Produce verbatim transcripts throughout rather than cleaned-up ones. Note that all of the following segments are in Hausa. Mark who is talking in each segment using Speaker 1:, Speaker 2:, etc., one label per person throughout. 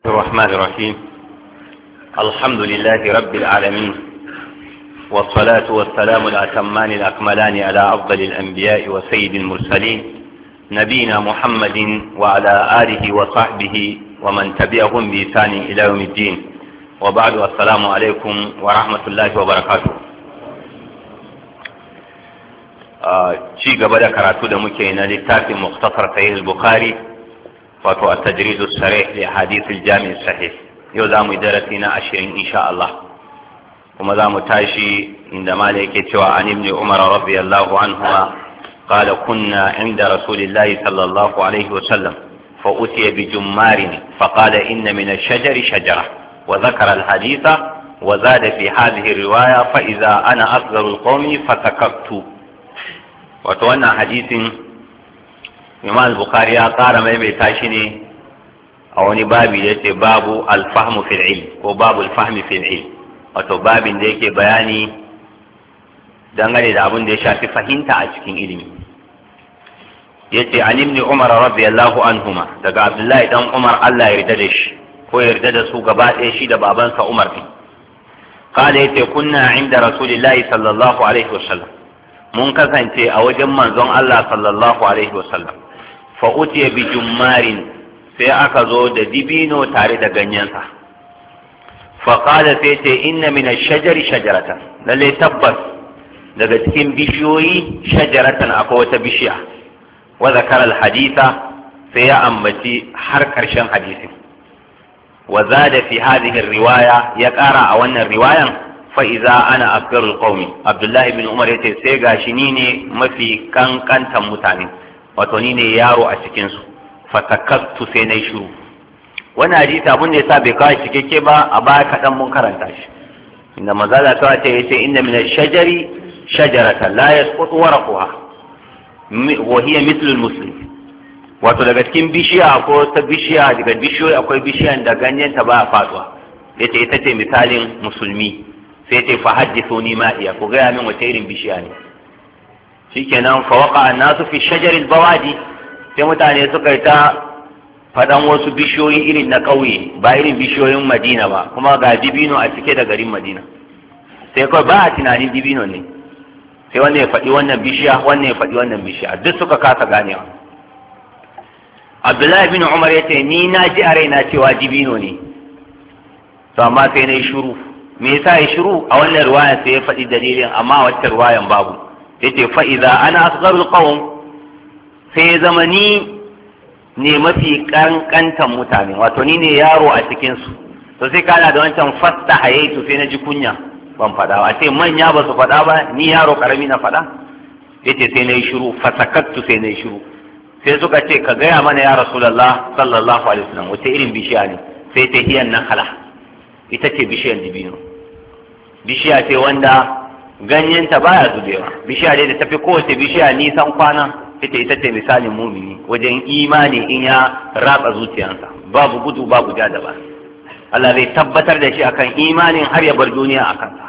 Speaker 1: الرحمن الرحيم. الحمد لله رب العالمين، والصلاة والسلام الأتمان الأكملان على أفضل الأنبياء وسيد المرسلين نبينا محمد وعلى آله وصحبه ومن تبعهم بإحسان إلى يوم الدين، وبعد. السلام عليكم ورحمة الله وبركاته. شيء قبل كراتو da muke na littafin Mukhtasar Sahih al-Bukhari, wato at-tajrid as-sarih li hadith al-jami' as-sahih. Yau zamu yi darasi na ashirin insha Allah, kuma zamu tashi inda malai yake cewa an ibn Umar radiyallahu anhuma qala kunna inda rasulillahi sallallahu alaihi wa sallam fa utiya bi jummarin fa qala inna min ash-shajari shajara wa dhakara al-haditha wa zada fi hadhihi ar-riwaya fa idha ana asgharu al-qawmi fatakaktu. wato wannan hadisin Imam al-Bukhari ya ƙara maimaita shi ne a wani babi da yake babu al-fahmu fil ilm ko babu al-fahmi fil ilm, wato babin da yake bayani dangane da abin da ya shafi fahimta a cikin ilimi. yace an ibn Umar radiyallahu anhuma, daga Abdullahi dan Umar Allah ya yarda da shi ko ya yarda da su gaba ɗaya shi da babansa Umar din. Kala yace kunna inda Rasulillahi sallallahu alaihi wasallam, mun kasance a wajen manzon Allah sallallahu alaihi wasallam. Fa utiya bi jummarin, sai aka zo da dibino tare da ganyensa. Fa qala sai ce inna min ash-shajari shajaratan, lalle tabbas daga cikin bishiyoyi shajaratan akwai wata bishiya. Wa zakara al-haditha, sai ya ambaci har karshen hadisin. Wa zada fi hadhihi riwaya, ya kara a wannan riwayan fa idza ana akbarul qaumi. Abdullahi bin Umar yace sai gashi ni ne mafi kankantan mutane, wato ni ne yaro a cikin su. Fatakattu, sai nayi shiru. Wannan hadisi abun da yasa bai kawo cikakke ba, a baya kadan mun karanta shi, inda manzala ta ce yace inna min ash-shajari shajaratan la yasqutu waraqaha wa hiya mithlu al-muslim. Wato daga cikin bishiya ko ta bishiya daga bishiyoyi akwai bishiyan da ganyen ta ba faduwa, yace ita ce misalin musulmi. Sai ce fa haddithuni ma iya, ku gaya min wace irin bishiya ne. Shikenan fa waqa an-nasu fi shajari al-bawadi, sai mutane suka yi ta faɗan wasu bishiyoyi irin na ƙauye, ba irin bishiyoyin Madina ba, kuma ga dibino a cike da garin Madina. Sai kawai ba a tunanin dibino ne, sai wannan ya faɗi wannan bishiya, wannan ya faɗi wannan bishiya, duk suka kasa ganewa. Abdullahi bin Umar ya ce ni na ji a raina cewa dibino ne, to amma sai na yi shuru. Me yasa ya shiru? A wannan riwayan sai ya faɗi dalilin, amma a wacce riwayan babu. Yace fa idza ana asgharul qawm, sai ya zama ni ne mafi kankantan mutane, wato ni ne yaro a cikin su. To sai kana da wancan fasta hayaitu, sai na ji kunya ban faɗa ba. Ce manya ba su faɗa ba, ni yaro karami na faɗa. Yace sai na yi shiru, fasakattu, sai na yi shiru. Sai suka ce ka gaya mana ya Rasulullah sallallahu alaihi wasallam wace irin bishiya ne? Sai ta hiyan nan hala, ita ce bishiyar dibino. Bishiya ce wanda ganyenta baya zubewa, bishiya ne da tafi kowace bishiya nisan kwana. Ita ita ce misalin mumini wajen imani in ya ratsa zuciyarsa, babu gudu babu ja da ba. Allah zai tabbatar da shi akan imanin har ya bar duniya a kansa.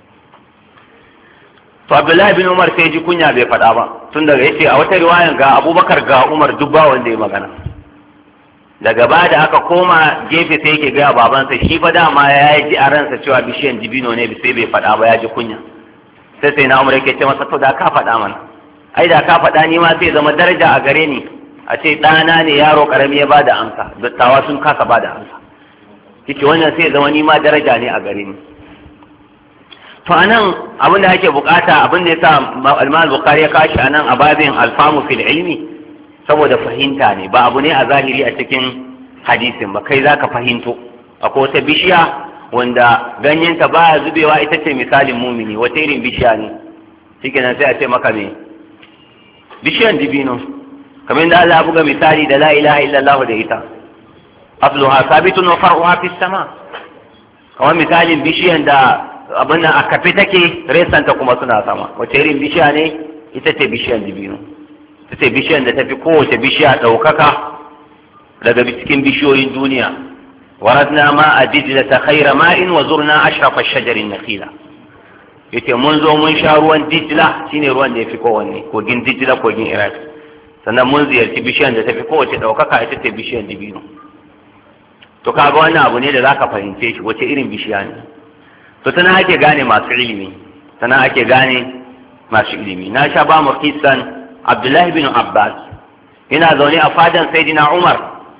Speaker 1: To Abdullahi bin Umar sai ji kunya bai faɗa ba, tun daga yace a wata riwayan ga Abubakar ga Umar duk ba wanda ya magana. Daga baya da aka koma gefe sai yake gaya babansa, shi fa dama ya ji a ransa cewa bishiyan dibino ne, sai bai faɗa ba, ya ji kunya. Sai sai na Umar yake ce masa to da ka faɗa mana, ai da ka faɗa ni ma sai zama daraja a gare ni, a ce ɗana ne yaro ƙarami ya bada amsa, dattawa sun kasa bada amsa. Yake wannan sai zama ni ma daraja ne a gare ni. To anan abin da ake bukata, abin da yasa Imam Bukhari ya kashi anan a babin alfamu fil ilmi, saboda fahimta ne, ba abu ne a zahiri a cikin hadisin ba, kai zaka fahimto. Akwai wata bishiya wanda ganyenta baya zubewa, ita ce misalin mumini. Wata irin bishiya ne? Shikenan sai a ce maka me? Bishiyan dibino. Kamar da Allah buga misali da la ilaha illallah da ita, asluha sabitun wa far'uha fis sama. Kamar misalin bishiyan da abin nan a kafe take, resanta kuma suna sama. Wace irin bishiya ne? Ita ce bishiyan dibino. Ita ce bishiyan da tafi kowace bishiya ɗaukaka daga cikin bishiyoyin duniya. waradna ma a dijlata khayra ma'in wa zurna ashrafa shajarin nakhila. Yace mun zo mun sha ruwan Dijla, shine ruwan da yafi kowanne, kogin Dijla, kogin Iraq. Sannan mun ziyarci bishiyan da tafi kowace ɗaukaka, ita ce bishiyan dibino. to kaga wannan abu ne da zaka fahimce shi wace irin bishiya ne. to tana ake gane masu ilimi tana ake gane masu ilimi na sha ba mu kisan Abdullahi bin Abbas yana zaune a fadan Sayyidina Umar,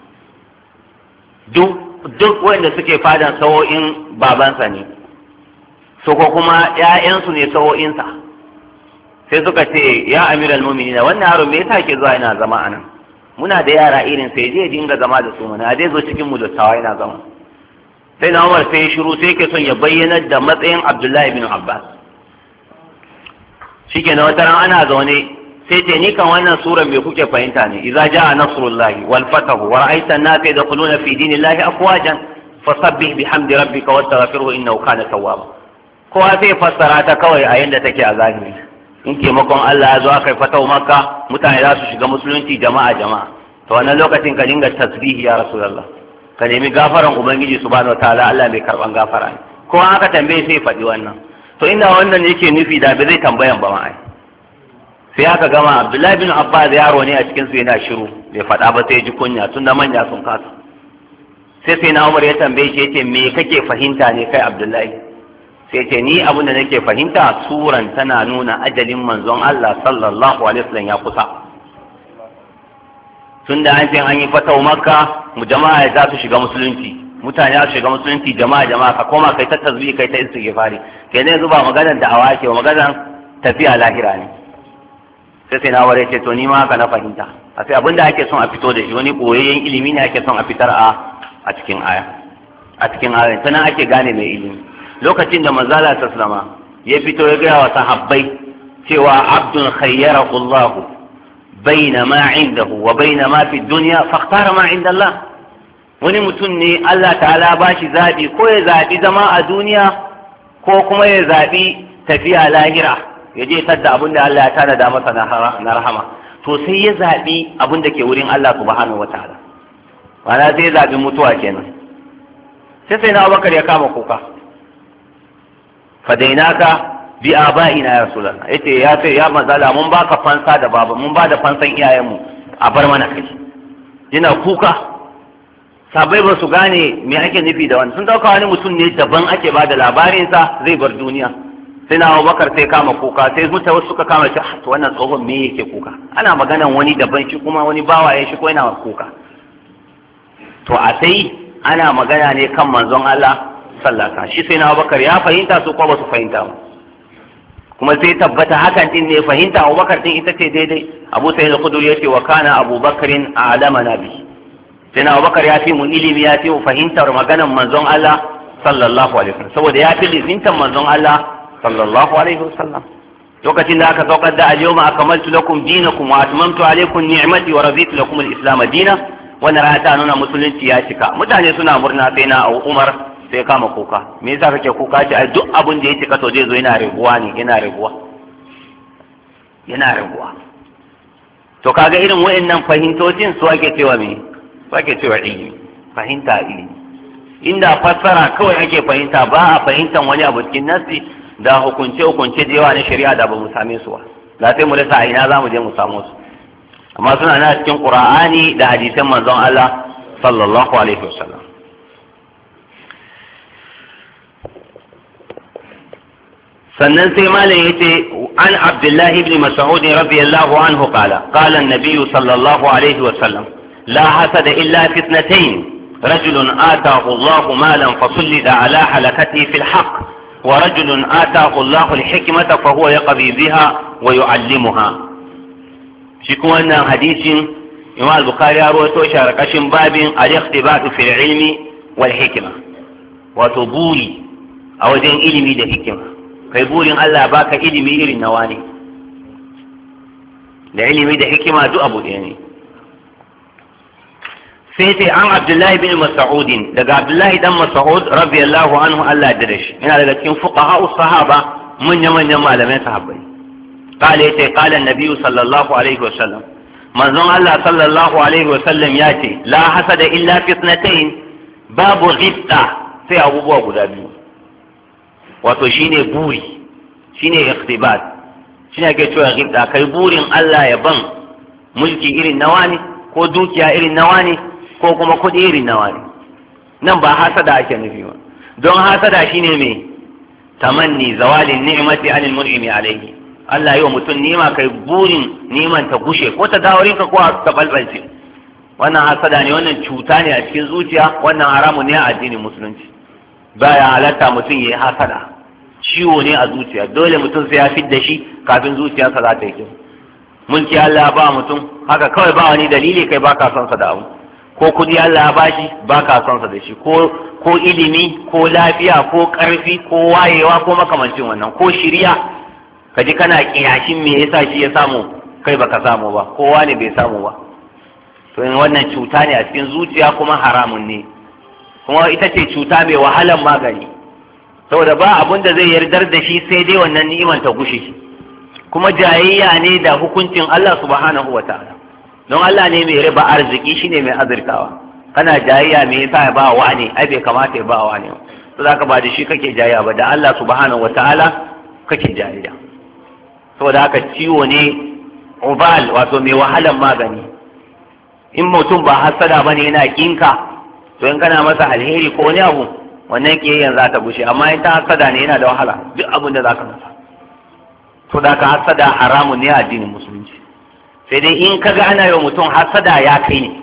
Speaker 1: duk duk wanda suke fadan sawo'in babansa ne, so ko kuma ƴaƴansu ne sawo'insa. sai suka ce ya amiral mu'minina wannan yaro me yasa ke zuwa yana zama anan, muna da yara irin sai je dinga zama da su mana dai zo cikin mu da tawa yana zama. sai na Umar sai shiru sai yake son ya bayyana da matsayin Abdullahi bin Abbas. shikenan wata ran ana zaune sai ce ni kan wannan suran me kuke fahimta ne, idza jaa nasrullahi wal fatahu wa ra'aita an-nasa yadkhuluna fi dinillahi afwajan fasabbih bihamdi rabbika wastaghfirhu innahu kana tawwaba. kowa sai fassara ta kawai a yanda take a zahiri. in taimakon Allah ya zo aka yi fatawa Makka, mutane za su shiga musulunci jama'a jama'a, to wannan lokacin ka dinga tasbihi ya rasulullah, ka nemi gafaran ubangiji subhanahu wataala, Allah mai karban gafara ne. ko aka tambaye sai faɗi wannan. to inda wannan yake nufi da bai zai tambayan ba ma'ai. sai aka gama Abdullahi bin Abbas yaro ne a cikin su yana shiru bai faɗa ba sai ji kunya tunda manya sun kasa. sai sai na Umar ya tambaye shi yace me kake fahimta ne kai Abdullahi? sai ce ni abin da nake fahimta suran tana nuna ajalin manzon Allah sallallahu alaihi wasallam ya kusa. tunda an ce an yi fatawa Makka, mu jama'a za su shiga musulunci, mutane za su shiga musulunci jama'a jama'a, ka koma kai ta tasbih kai ta istighfari. kenan yanzu ba maganar da'awa ke ba, maganar tafiya lahira ne. sai sai na ware ce to ni ma haka na fahimta, a sai abinda ake son a fito da shi wani koyayyen ilimi ne ake son a fitar a a cikin aya a cikin aya tana ake gane mai ilimi. lokacin da manzala ta sallama ya fito ya gaya wa sahabbai cewa abdun khayyarahu Allah baina ma indahu wa baina ma fi dunya fakhtara ma inda Allah. wani mutum ne Allah ta'ala ba shi zabi, ko ya zabi zama a duniya ko kuma ya zabi tafiya lahira, ya je tadda abin da Allah ya tanada masa na rahama. to sai ya zabi abin da ke wurin Allah subhanahu wataala, ma'ana sai ya zabi mutuwa kenan. sai sai na Abubakar ya kama kuka, fadainaka bi aba'ina ya rasulullah, yace ya ce ya mazala mun baka fansa da baba, mun ba da fansan iyayenmu, a bar mana kai. yana kuka, sabai ba su gane me ake nufi da wani, sun dauka wani mutum ne daban ake ba da labarinsa zai bar duniya. sai na Abubakar sai kama kuka, sai mutane suka kama shi, to wannan tsohon me yake kuka, ana maganan wani daban shi kuma wani bawa ya shi ko yana kuka. to a sai ana magana ne kan manzon Allah sallallahu alaihi wasallam. shi sai na Abubakar ya fahimta, su ko ba su fahimta ba, kuma sai tabbata hakan din ne fahimta Abubakar din ita ce daidai. Abu Sa'id al-Khudri yace wa kana Abubakarin a'lamana bi, sai na Abubakar ya fi mu ilimi, ya fi mu fahimtar maganan manzon Allah sallallahu alaihi wasallam, saboda ya fi lizintan manzon Allah sallallahu alaihi wasallam. lokacin da aka saukar da al-yawma akmaltu lakum dinakum wa atmamtu alaykum ni'mati wa raditu lakum al-islam dinan, wannan rana ta nuna musulunci ya cika. mutane suna murna, sai na Umar sai kama kuka. me yasa kake kuka? ce ai duk abin da ya cika to zai zo yana raguwa ne, yana raguwa yana raguwa. to kaga irin wayannan fahimtocin su ake cewa me su ake cewa ilimi, fahimta ilimi. inda fassara kawai ake fahimta, ba a fahimtan wani abu cikin nasi da hukunce hukunce da yawa na shari'a da ba mu same su ba, da sai mu rasa a ina za mu je mu samu su. amma suna na cikin Qur'ani da hadisan manzon Allah sallallahu alaihi wasallam. sannan sai malam yace an Abdullahi ibn Mas'ud radiyallahu anhu qala qala an-nabiy sallallahu alaihi wasallam la hasada illa fi ithnatayn رجل آتاه الله مالا فسلط على حلقته في الحق ورجل آتاه الله الحكمة فهو يقضي بها ويعلمها. شكو أن حديث إمام البخاري أروي شاركش باب الاختباء في العلم والحكمة وتبوري أو دين علمي ده حكمة. كيبوري الله باك علمي إلى النواني لعلمي ده حكمة دو أبو يعني. sai sai an Abdullahi bin Mas'ud, daga Abdullahi dan Mas'ud radiyallahu anhu Allah ya dade shi, yana daga cikin fuqaha sahaba, manyan manyan malamai sahabbai. قال yace قال النبي صلى الله عليه وسلم manzon Allah sallallahu alaihi wasallam ya ce la hasada illa fi ithnatayn, babu ghibta sai abubuwa guda biyu. wato shine buri, shine ikhtibat, shine ake cewa ghibta, kai burin Allah ya ban mulki irin nawani ko dukiya irin nawani ko kuma kudi irin nawa ne. nan ba hasada ake nufi ba, don hasada shine me tamanni zawalin ni'mati anil mun'imi alayhi. Allah yi wa mutum nima kai burin niman ta gushe ko ta dawo rinka ko ta balbalce, wannan hasada ne, wannan cuta ne a cikin zuciya, wannan haramun ne a addinin musulunci. Baya halatta mutum yayi hasada, ciwo ne a zuciya, dole mutum sai ya fidda shi kafin zuciyarsa za ta yi kyau. Mulki Allah ya ba mutum haka kawai ba wani dalili kai baka son sa da abu, ko kudi Allah ya bashi baka son sa da shi, ko ko ilimi ko lafiya ko karfi ko wayewa ko makamancin wannan, ko shiriya kaji kana kiyashin me yasa shi ya samu kai baka samu ba, kowa ne bai samu ba. To in wannan cuta ne a cikin zuciya kuma haramun ne, kuma ita ce cuta mai wahalan magani, saboda ba abun da zai yardar da shi sai dai wannan ni'iman ta gushe, kuma jayayya ne da hukuncin Allah subhanahu wa ta'ala. Don Allah ne mai riba arziki, shine mai azurtawa, kana jayayya me yasa ya ba wa ne, ai bai kamata ya ba wa ne, to zaka ba da shi kake jayayya ba, da Allah subhanahu wa ta'ala kake jayayya. Saboda haka ciwo ne ubal, wato mai wahalan magani. In mutum ba hasada bane yana kinka, to in kana masa alheri ko wani abu, wannan kiyayyan za ta bushe, amma in ta hasada ne yana da wahala duk abin da zaka masa. To da ka hasada haramun ne a addinin musulunci, sai dai in kaga ana yi wa mutum hasada ya kai ne.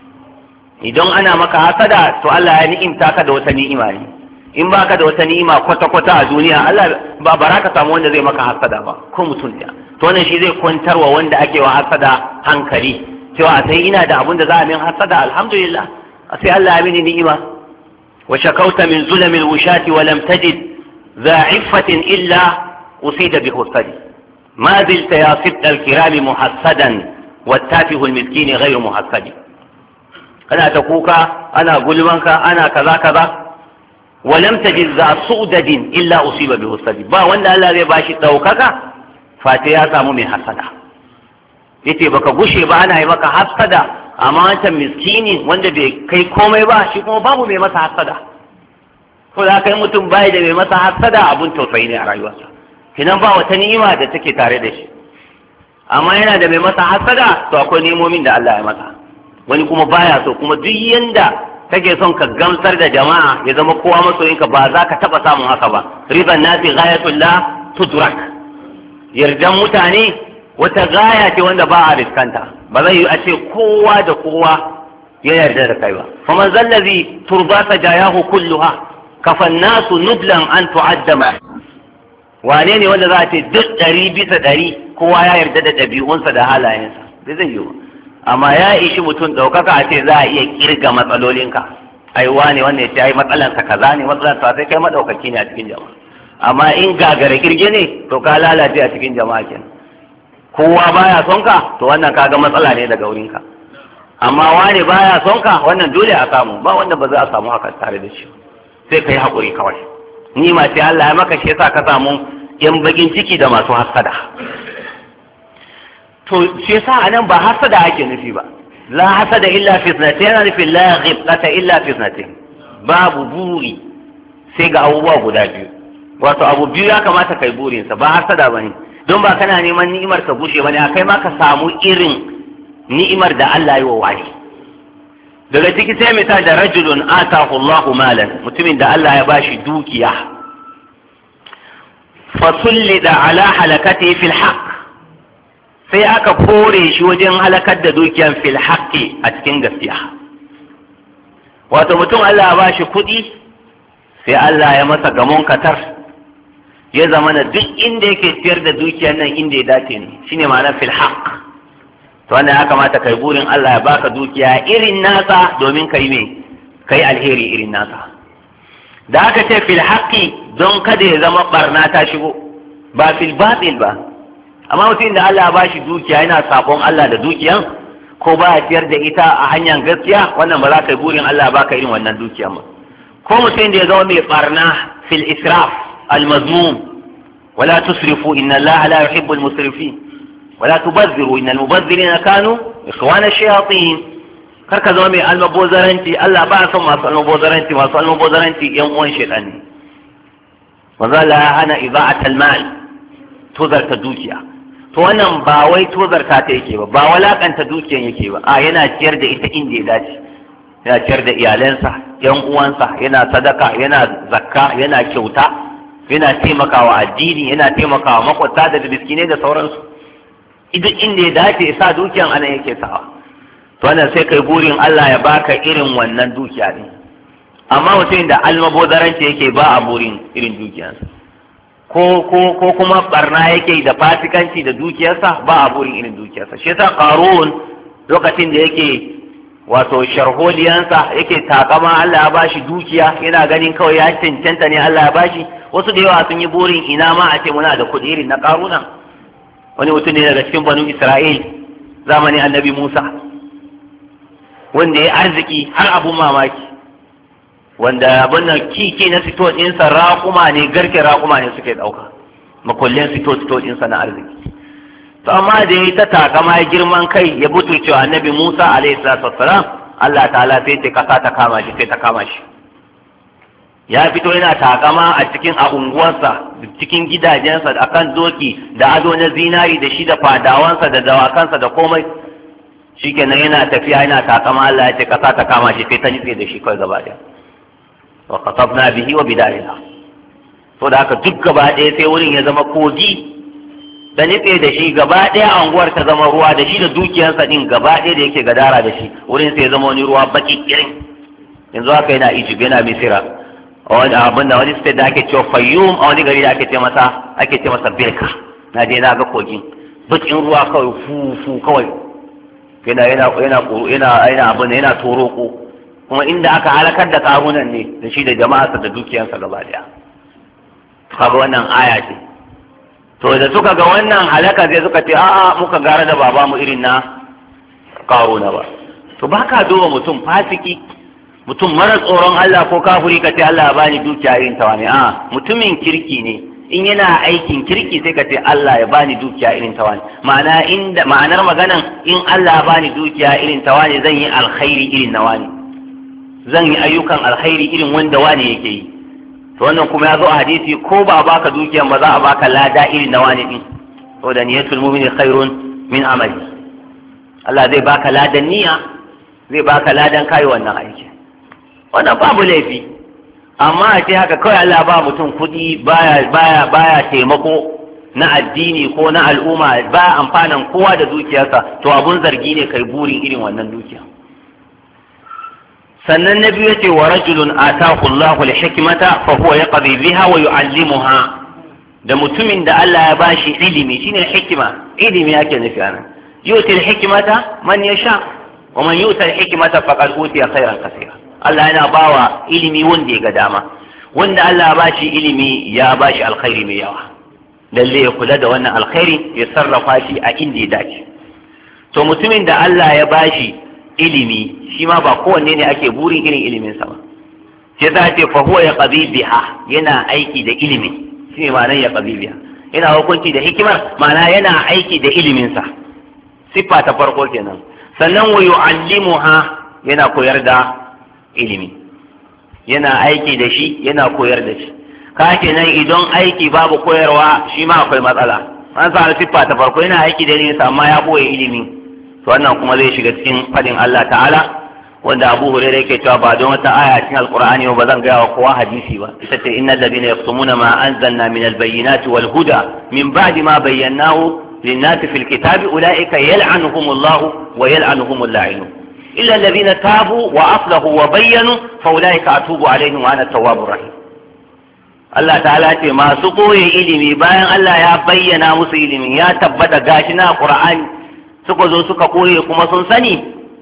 Speaker 1: Idan ana maka hasada to Allah ya ni'imta ka da wata ni'ima ne, in baka da wata ni'ima kwata-kwata a duniya Allah ba bara ka samu wanda zai maka hasada ba, ko mutum ɗaya. To wannan shi zai kwantarwa wanda ake wa hasada hankali, cewa sai ina da abin da za a min hasada, alhamdulillah sai Allah ya mini ni'ima. Wa shakauta min zulamil wushati wa lam tajid za iffatin illa usida bi husadi ma zilta ya sibta al-kirami muhassadan wattafihu al-miskin ghayru muhassadi. Kana ta kuka, ana gulmanka, ana kaza kaza, wa lam tajid za su'dadin illa usiba bi husadi, ba wanda Allah zai bashi daukaka fati ya samu mai hasada. Yace baka gushe ba ana yi maka hasada, amma wancan miskini wanda bai kai komai ba shi kuma babu mai masa hasada. Ko da kai mutum bai da mai masa hasada abun tausayi ne a rayuwarsa, kinan ba wata ni'ima da take tare da shi. Amma yana da mai masa hasada to akwai ni'imomin da Allah ya masa, wani kuma baya so. Kuma duk yanda kake son ka gamsar da jama'a ya zama kowa masoyinka, ba za ka taba samun haka ba. Riban nasi ghayatul la tudrak, yardan mutane wata gaya ce wanda ba a riskanta, ba zai yi a ce kowa da kowa ya yarda da kai ba. faman zallazi turbasa jayahu kulluha kafan nasu nublan an tu'addama. Wane ne wanda za a ce duk ɗari bisa ɗari kowa ya yarda da ɗabi'unsa da halayensa? Bai zai yi ba. Amma ya ishi mutum ɗaukaka a ce za a iya kirga matsalolinka, ai wane wanda ya ce ai matsalansa kaza ne, matsalansa sai kai maɗaukaki ne a cikin jama'a. Amma in gagara kirge ne to ka lalace a cikin jama'a kenan. Kowa baya son ka to wannan kaga matsala ne daga wurinka, amma wane baya son ka wannan dole a samu, ba wanda ba za a samu haka tare da shi, sai kai haƙuri kawai. Ni ma sai Allah ya maka shi yasa ka samu yan bakin ciki da masu hasada. To shi yasa anan ba hasada ake nufi ba, la hasada illa fi sunnati, yana nufin la ghibta illa fi sunnati, babu buri sai ga abubuwa guda biyu. Wato abu biyu ya kamata kai burinsa, ba hasada bane, don ba kana neman ni'imar ka gushe bane, akai ma ka samu irin ni'imar da Allah yi wa wani. Daga ciki sai misali da rajulun atahu Allahu malan, mutumin da Allah ya bashi dukiya, fa sullida ala halakati fil haqq, sai aka kore shi wajen halakar da dukiyan fil haqqi a cikin gaskiya. Wato mutum Allah ya bashi kuɗi, sai Allah ya masa gamon katar, ya zama na duk inda yake ciyar da dukiyar nan inda ya dace ne, shine ma'ana fil haqq. To wannan ya kamata kai burin Allah ya baka dukiya irin nasa domin kai me kai alheri irin nasa. Da aka ce fil haqqi don kada ya zama barna ta shigo, ba fil batil ba. Amma mutum da Allah ya bashi dukiya yana sabon Allah da dukiyan, ko ba ya ciyar da ita a hanyar gaskiya, wannan ba za ka yi burin Allah ya baka irin wannan dukiyan ba. Ko mutum da ya zama mai barna fil israf المذموم ولا تسرفوا إن الله لا يحب المسرفين ولا تبذروا إن المبذرين كانوا إخوان الشياطين. karka zama mai almabozaranci, Allah ba son masu almabozaranci, masu almabozaranci yan uwan shaitan ne. Manzo Allah ya hana ida'atul mal, tozarta dukiya. To wannan ba wai tozarta ta yake ba, ba walakanta dukiyan yake ba, a yana ciyar da ita inda ya dace. yana ciyar da iyalansa, yan uwansa, yana sadaka, yana zakka, yana kyauta, yana taimakawa addini, yana taimakawa makwabta da miskinai da sauransu. Idan inda ya dace ya sa dukiyan ana yake sawa. To wannan sai kai burin Allah ya baka irin wannan dukiya ne. Amma mutum da almabozaranci yake ba a burin irin dukiyarsa. Ko ko ko kuma barna yake da fasikanci da dukiyarsa ba a burin irin dukiyarsa. Shi yasa Qarun lokacin da yake wato sharholiyansa yake takama Allah ya bashi dukiya, yana ganin kawai ya cancanta ne Allah ya bashi. Wasu da yawa sun yi burin ina ma a ce muna da kuɗi irin na Qaruna. Wani mutum ne daga cikin banu Isra'il zamanin annabi Musa wanda ya arziki har abun mamaki, wanda abin nan kiki na sito ɗinsa raƙuma ne, garke raƙuma ne suke ɗauka, makullin sito sito ɗinsa na arziki. To amma da ya ta takama ya girman kai ya butulce wa annabi Musa alaihi salatu wassalam, Allah ta'ala sai ce kasa ta kama shi, sai ta kama shi. Ya fito yana takama a cikin a unguwarsa, cikin gidajensa, akan doki da ado na zinari da shi da fadawansa da dawakansa da komai. Shikenan yana tafiya yana takama, Allah ya ce kasa ta kama shi, sai ta nitse da shi kawai gaba ɗaya. Wa qasabna bihi wa bidariha. To da haka duk gaba ɗaya sai wurin ya zama kogi da nitse da shi, gaba ɗaya anguwar ta zama ruwa da shi da dukiyarsa din gaba ɗaya da yake gadara da shi, wurin sai ya zama wani ruwa baki irin. Yanzu haka yana Egypt, yana Misira. wani abin da wani state da ake cewa Fayyum, a wani gari da ake ce masa ake ce masa Birka. Na je na ga kogin bakin ruwa kawai fufu kawai yana yana yana yana yana abin yana toroko, kuma inda aka halakar da karunan ne da shi da jama'arsa da dukiyarsa gaba daya. Kaga wannan aya ce. To da suka ga wannan halaka sai suka ce a'a muka gara da baba mu irin na karuna ba. To baka duba mutum fasiki, mutum mara tsoron Allah ko kafiri ka ce Allah ya bani dukiya irin ta wani. A mutumin kirki ne, in yana aikin kirki sai ka ce Allah ya bani dukiya irin ta wani. Ma'ana inda ma'anar maganan in Allah ya bani dukiya irin ta wani zan yi alkhairi irin na wani, zan yi ayyukan alkhairi irin wanda wani yake yi. To wannan kuma ya zo a hadisi, ko ba baka dukiyan ba za a baka lada irin na wani din. To da niyatul mu'mini khairun min amali. Allah zai baka ladan niyya, zai baka ladan kai wannan aiki. Wannan babu laifi. Amma a ce haka kawai Allah ba mutum kuɗi baya baya baya taimako na addini ko na al'umma, ba amfanan kowa da dukiyarsa, to abun zargi ne kai burin irin wannan dukiya. Sannan na biyu yace wa rajulun atahu Allahu al-hikmata fa huwa yaqdi biha wa yu'allimuha. Da mutumin da Allah ya bashi ilimi, shine hikima, ilimi yake nufi anan. Yu'til hikmata man yasha wa man yu'tal hikmata faqad utiya khairan kaseera. Allah yana bawa ilimi wanda ya ga dama, wanda Allah ya bashi ilimi ya bashi alkhairi mai yawa. Lalle ya kula da wannan alkhairi, ya sarrafa shi a inda ya dace. To mutumin da Allah ya bashi ilimi, shi ma ba kowanne ne ake burin irin ilimin sa ba. Sai za ce fa huwa yaqdi biha, yana aiki da ilimi. Shi ne ma'anar yaqdi biha. Yana hukunci da hikimar, ma'ana yana aiki da ilimin sa. Siffa ta farko kenan. Sannan wa yu'allimuha, yana koyar da ilimi, yana aiki da shi, yana koyar da shi. Ka kenan idan aiki babu koyarwa, shi ma akwai matsala. An sa siffa ta farko, yana aiki da ilimi amma ya boye ilimi. To wannan kuma zai shiga cikin fadin Allah ta'ala, wanda Abu Hurairah yake cewa ba don wata aya cikin Alqur'ani ba zan gaya wa kowa hadisi ba. Ita ce innal ladina yaqtumuna ma anzalna min al-bayyinati wal huda min ba'di ma bayyanahu lin-nasi fil kitabi ulaika yal'anuhumullahu wa yal'anuhumul la'inun. إلا الذين تابوا وأصلحوا وبينوا فأولئك أتوب عليهم وأنا التواب الرحيم. Allah ta'ala ce masu koyi ilimi bayan Allah ya bayyana musu ilimi, ya tabbata gashi na Qur'ani, suka zo suka koye kuma sun sani,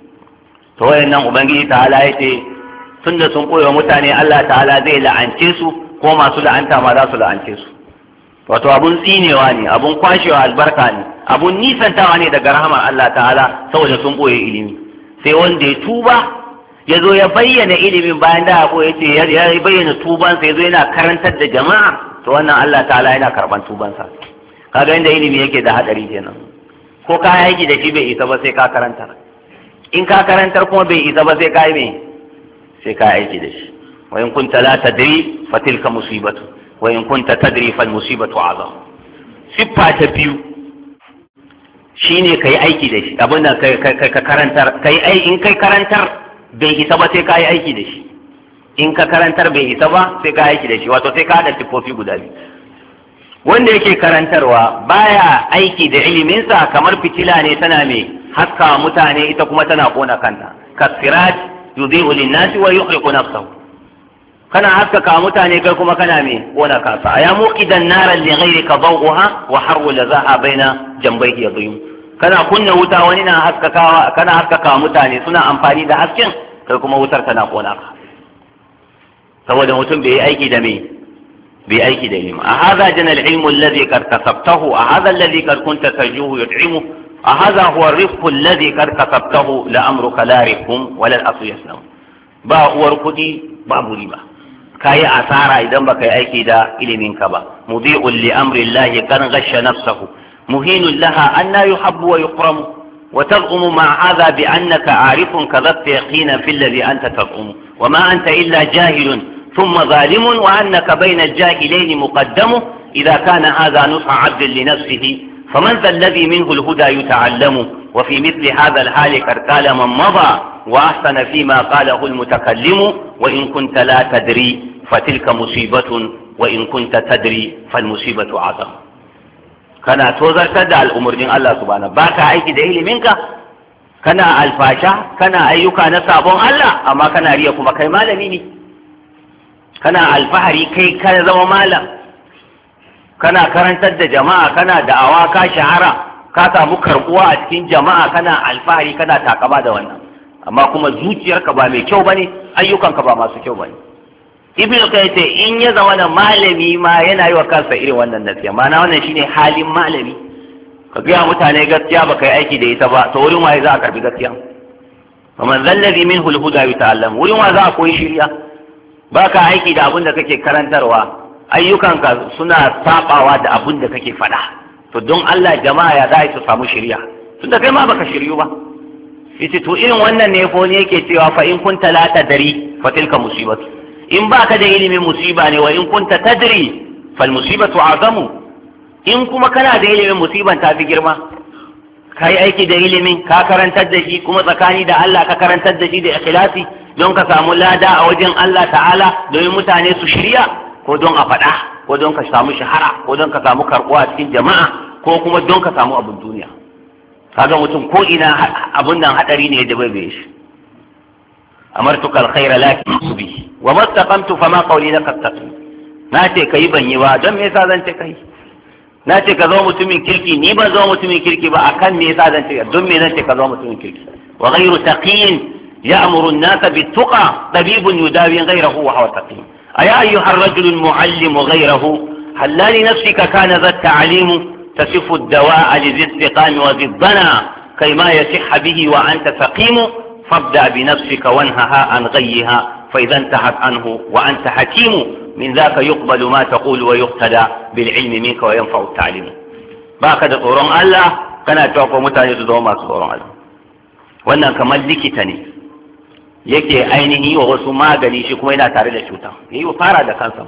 Speaker 1: to wayannan ubangiji ta'ala ya ce tunda sun koye wa mutane Allah ta'ala zai la'ance su, ko masu la'anta ma za su la'ance su. Wato abun tsinewa ne, abun kwashewa albarka ne, abun nisantawa ne daga rahamar Allah ta'ala saboda sun koye ilimi. Sai wanda ya tuba ya zo ya bayyana ilimin bayan da ko ya ce ya bayyana tubansa, ya zo yana karantar da jama'a, to wannan Allah ta'ala yana karban tubansa. Kaga inda ilimi yake da hadari kenan. Ko ka aiki da shi bai isa ba sai ka karantar. In ka karantar kuma bai isa ba sai ka yi me? Sai ka aiki da shi. Wa in kunta la tadri fa tilka musibatu wa in kunta tadri fal musibatu azam. Siffa ta biyu shine kai aiki da shi, abin da kai ka karantar, kai ai in kai karantar bai isa ba sai ka yi aiki da shi. In ka karantar bai isa ba sai ka yi aiki da shi, wato sai ka haɗa siffofi guda biyu. Wanda yake karantarwa baya aiki da iliminsa kamar fitila ne tana mai haska mutane ita kuma tana kona kanta. Kasirat yudhi'u lin-nasi wa yuhriqu nafsahu. Kana haskaka mutane kai kuma kana mai kona kansa. Aya muqidan naran li ghayrika dawuha wa harru lazaha baina jambayhi yadhim. Kana kunna wuta wani na haskakawa, kana haskaka mutane suna amfani da hasken kai kuma wutar tana kona ka. Saboda mutum bai yi aiki da mai بأي دليل. أهذا جن العلم الذي قد كسبته، أهذا الذي قد كنت ترجوه يطعمه، أهذا هو الرفق الذي قد كسبته لأمرك لا رفق ولا الأصل يسلم. با هو ركضي باب ربا كاي أثار إذا بك أيكي دا إلي منك با مضيء لأمر الله قد غش نفسه مهين لها أن لا يحب ويكرم وتزعم مع هذا بأنك عارف كذبت يقينا في الذي أنت تزعم وما أنت إلا جاهل ثم ظالم وأنك بين الجاهلين مقدم إذا كان هذا نصح عبد لنفسه فمن ذا الذي منه الهدى يتعلم وفي مثل هذا الحال قد قال من مضى وأحسن فيما قاله المتكلم وإن كنت لا تدري فتلك مصيبة وإن كنت تدري فالمصيبة أعظم. كان توزر تدع الأمور من الله سبحانه باكا أيك دهيل منك كان الفاشا كان أيك نصابون الله أما كان ريكم كيمال مني kana alfahari kai ka zama malam kana karantar da jama'a kana da'awa ka shahara ka samu karbuwa a cikin jama'a kana alfahari kana takama da wannan amma kuma zuciyarka ba mai kyau bane ayyukanka ba masu kyau bane. Ibnu kai ce in ya zama da malami ma yana yi wa kansa irin wannan nasiya ma'ana wannan shine halin malami ka ga mutane gaskiya ba kai aiki da ita ba to wurin waye za a karbi gaskiya faman zallazi minhu alhuda yata'allam wurin wa za a koyi shiriya ba ka aiki da abin da kake karantarwa ayyukanka suna sabawa da abin da kake faɗa to don Allah jama'a ya za su samu shirya tunda kai ma baka shiryu ba yace to irin wannan ne ko ne yake cewa fa in kunta la tadri fa tilka musibatu in baka da ilimin musiba ne wa in kunta tadri fal musibatu azamu in kuma kana da ilimin musiban ta fi girma kai aiki da ilimin ka karantar da shi kuma tsakani da Allah ka karantar da shi da ikhlasi don ka samu lada a wajen Allah ta'ala domin mutane su shirya ko don a faɗa ko don ka samu shahara ko don ka samu karɓuwa a cikin jama'a ko kuma don ka samu abin duniya kaga mutum ko ina abun nan hadari ne da bai bai shi amartuka alkhaira lakin tubi wa mastaqamtu fama qawli laka taqi na ce kai ban yi ba don me yasa zan ce kai na ce ka zama mutumin kirki ni ban zama mutumin kirki ba akan me yasa zan ce don me zan ce ka zama mutumin kirki wa ghayru taqiyin يأمر الناس بالتقى طبيب يداوي غيره وهو سقيم أيا أيها الرجل المعلم غيره هل لا لنفسك كان ذا التعليم تصف الدواء لذي السقام وذي الضنا كيما يصح به وأنت سقيم فابدأ بنفسك وانهها عن غيها فإذا انتهت عنه وأنت حكيم من ذاك يقبل ما تقول ويقتدى بالعلم منك وينفع التعليم باكد tsoron Allah kana cewa ko mutane su zama masu tsoron Allah wannan kamar likita ne yake ainihi wa wasu magani shi kuma yana tare da cuta yayi wa fara da kansa